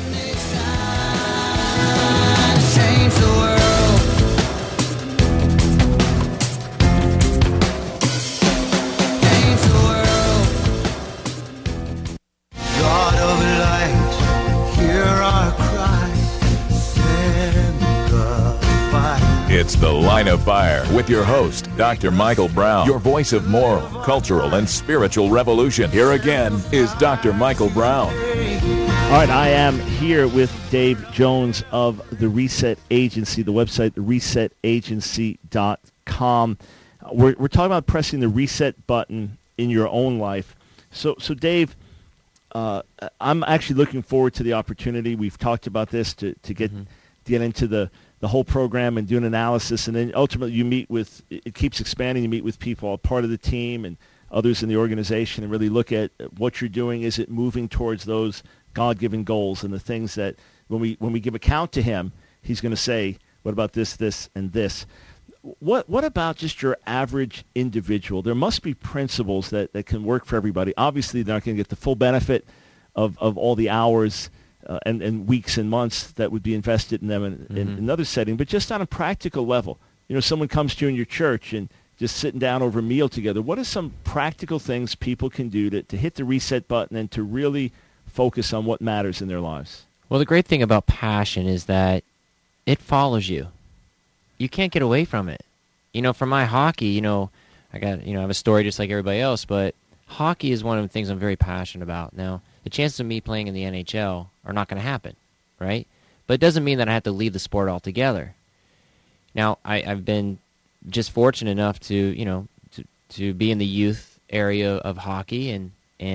Change the world. God of light, hear our cry, send the fire. It's The Line of Fire with your host, Dr. Michael Brown, your voice of moral, cultural, and spiritual revolution. Here again is Dr. Michael Brown. All right, I am here with Dave Jones of The Reset Agency, the website, theresetagency.com. We're talking about pressing the reset button in your own life. So Dave, I'm actually looking forward to the opportunity. We've talked about this to get into the whole program and do an analysis, and then ultimately you meet with, it keeps expanding, you meet with people, part of the team and others in the organization, and really look at what you're doing. Is it moving towards those God-given goals and the things that when we give account to him, he's going to say, what about this, this, and this? What about just your average individual? There must be principles that can work for everybody. Obviously, they're not going to get the full benefit of all the hours and weeks and months that would be invested in them in another setting, but just on a practical level. You know, someone comes to you in your church and just sitting down over a meal together. What are some practical things people can do to hit the reset button and to really focus on what matters in their lives? Well, the great thing about passion is that it follows you. You can't get away from it. You know, for my hockey, I have a story just like everybody else, but hockey is one of the things I'm very passionate about. Now, the chances of me playing in the NHL are not going to happen, right? But it doesn't mean that I have to leave the sport altogether. Now, I've been just fortunate enough to be in the youth area of hockey, and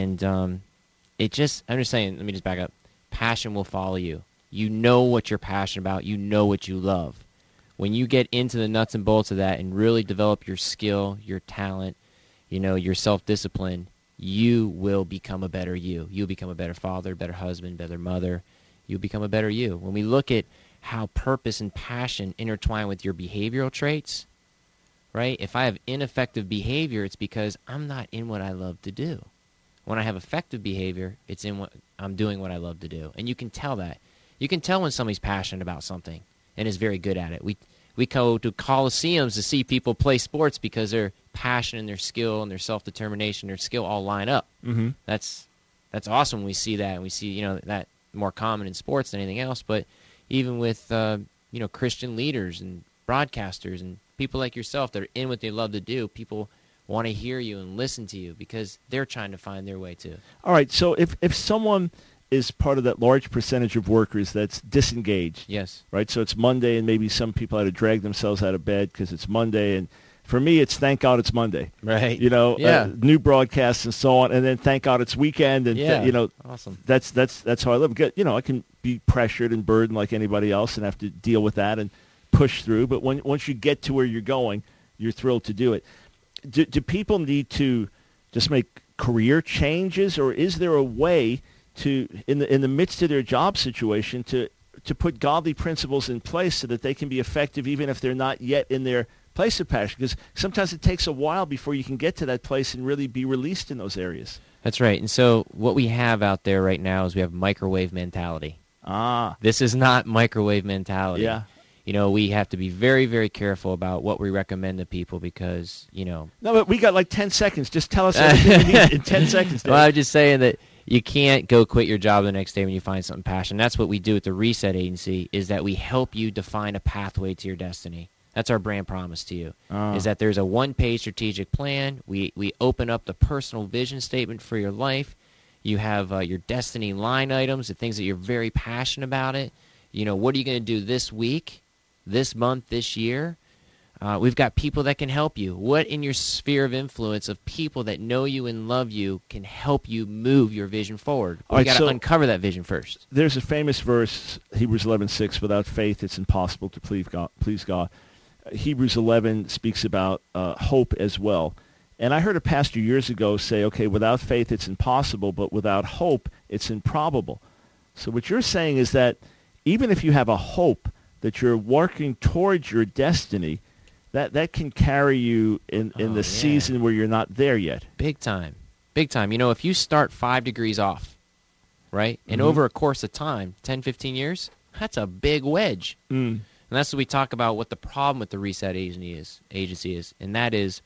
I'm just saying, let me just back up. Passion will follow you. You know what you're passionate about. You know what you love. When you get into the nuts and bolts of that and really develop your skill, your talent, your self-discipline, you will become a better you. You'll become a better father, better husband, better mother. You'll become a better you. When we look at how purpose and passion intertwine with your behavioral traits, right? If I have ineffective behavior, it's because I'm not in what I love to do. When I have effective behavior, it's in what I'm doing what I love to do. And you can tell that. You can tell when somebody's passionate about something and is very good at it. We go to coliseums to see people play sports because their passion and their skill and their self-determination, their skill all line up. Mm-hmm. That's awesome when we see that, and we see that more common in sports than anything else. But even with Christian leaders and broadcasters and people like yourself that are in what they love to do, people want to hear you and listen to you because they're trying to find their way too. All right, so if someone is part of that large percentage of workers that's disengaged. Yes. Right? So it's Monday, and maybe some people had to drag themselves out of bed because it's Monday. And for me, it's thank God it's Monday. Right. New broadcasts and so on. And then thank God it's weekend. And, awesome. That's how I live. I can be pressured and burdened like anybody else and have to deal with that and push through. But once you get to where you're going, you're thrilled to do it. Do people need to just make career changes, or is there a way to, in the midst of their job situation, to put godly principles in place so that they can be effective even if they're not yet in their place of passion? Because sometimes it takes a while before you can get to that place and really be released in those areas. That's right. And so what we have out there right now is we have microwave mentality. This is not microwave mentality. Yeah. We have to be very, very careful about what we recommend to people because, No, but we got like 10 seconds. Just tell us everything we need in 10 seconds, Dave. Well, I was just saying that you can't go quit your job the next day when you find something passionate. That's what we do at the Reset Agency, is that we help you define a pathway to your destiny. That's our brand promise to you, is that there's a one-page strategic plan. We open up the personal vision statement for your life. You have your destiny line items, the things that you're very passionate about it. What are you going to do this week, this month, this year? We've got people that can help you. What in your sphere of influence of people that know you and love you can help you move your vision forward? We got to uncover that vision first. There's a famous verse, Hebrews 11:6, without faith it's impossible to please God. Hebrews 11 speaks about hope as well. And I heard a pastor years ago say, okay, without faith it's impossible, but without hope it's improbable. So what you're saying is that even if you have a hope that you're working towards your destiny, that can carry you in the season where you're not there yet. Big time. Big time. If you start 5 degrees off, right, and over a course of time, 10, 15 years, that's a big wedge. And that's what we talk about, what the problem with the Reset Agency is, and that is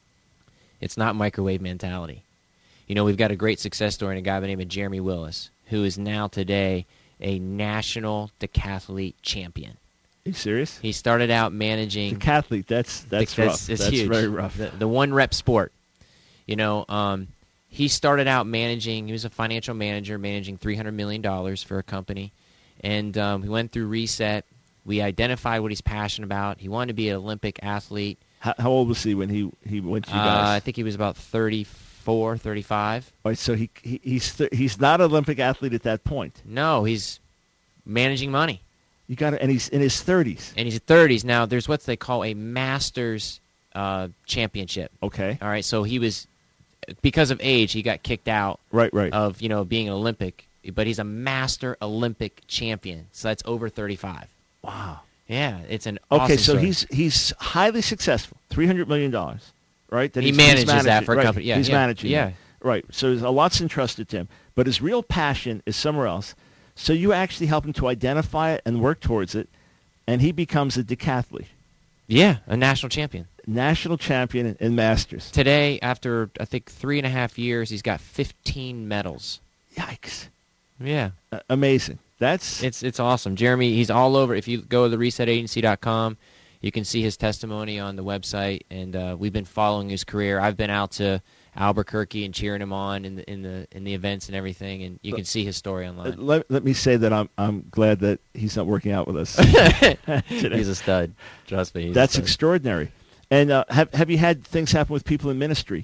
it's not microwave mentality. We've got a great success story in a guy by the name of Jeremy Willis, who is now today a national decathlete champion. you serious? He started out managing decathlete. That's rough. It's that's huge. Very rough. The one rep sport. You know, he started out managing. He was a financial manager, managing $300 million for a company, and he went through Reset. We identified what he's passionate about. He wanted to be an Olympic athlete. How old was he when he went to you guys? I think he was about 34, 35. All right, so he's not an Olympic athlete at that point. No, he's managing money. You got and he's in his 30s. And he's 30s now. There's what they call a Masters championship. Okay. All right. So he was, because of age, he got kicked out. Right. Of being an Olympic, but he's a Master Olympic champion. So that's over 35. Wow. Yeah, it's an okay. awesome So story. he's highly successful. $300 million. Right. That he he's manages managing, that for a right. company. Yeah, he's managing. Yeah. It. Right. So there's a lot's entrusted to him, but his real passion is somewhere else. So you actually help him to identify it and work towards it, and he becomes a decathlete. Yeah, a national champion. National champion in Masters. Today, after, I think, 3.5 years, he's got 15 medals. Yikes. Yeah. Amazing. It's awesome. Jeremy, he's all over. If you go to theresetagency.com, you can see his testimony on the website, and we've been following his career. I've been out to Albuquerque and cheering him on in the events and everything, and you can see his story online. Let me say that I'm glad that he's not working out with us. He's a stud. Trust me. That's extraordinary. And have you had things happen with people in ministry?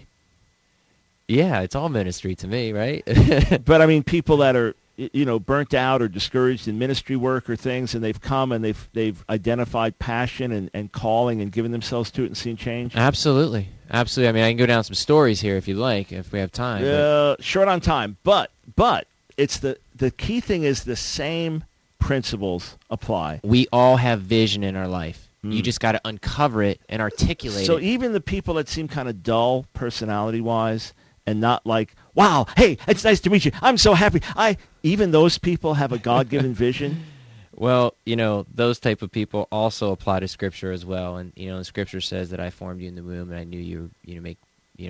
Yeah, it's all ministry to me, right? But I mean, people that are burnt out or discouraged in ministry work or things, and they've come and they've identified passion and calling and given themselves to it and seen change. Absolutely. I mean, I can go down some stories here if you like, if we have time. Short on time, but it's the key thing is the same principles apply. We all have vision in our life. You just got to uncover it and articulate it. So even the people that seem kind of dull personality-wise and not like, wow, hey, it's nice to meet you, I'm so happy. Even those people have a God-given vision. Well, those type of people also apply to Scripture as well. And, the Scripture says that I formed you in the womb and I knew you make,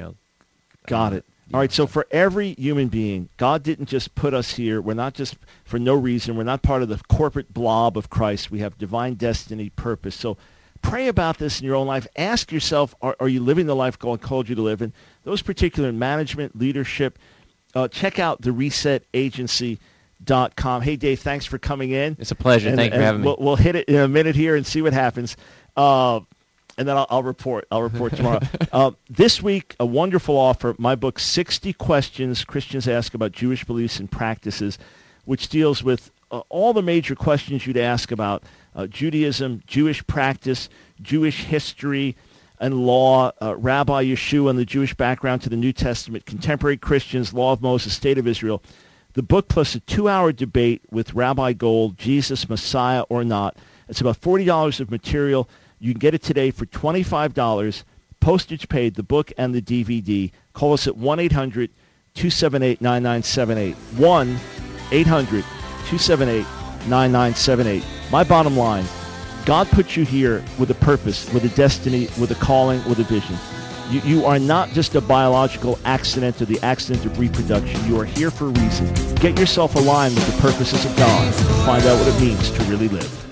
Got it. All right, so for every human being, God didn't just put us here. We're not just for no reason. We're not part of the corporate blob of Christ. We have divine destiny, purpose. So pray about this in your own life. Ask yourself, are you living the life God called you to live in? Those particular in management, leadership, check out theresetagency.com. Hey, Dave, thanks for coming in. It's a pleasure. Thank you for having me. We'll hit it in a minute here and see what happens. And then I'll report. I'll report tomorrow. This week, a wonderful offer, my book, 60 Questions Christians Ask About Jewish Beliefs and Practices, which deals with all the major questions you'd ask about Judaism, Jewish practice, Jewish history and law, Rabbi Yeshua and the Jewish background to the New Testament, contemporary Christians, Law of Moses, State of Israel. The book plus a 2-hour debate with Rabbi Gold, Jesus, Messiah or not. It's about $40 of material. You can get it today for $25, postage paid, the book and the DVD. Call us at 1-800-278-9978. 1-800-278-9978. My bottom line, God put you here with a purpose, with a destiny, with a calling, with a vision. You are not just a biological accident or the accident of reproduction. You are here for a reason. Get yourself aligned with the purposes of God. Find out what it means to really live.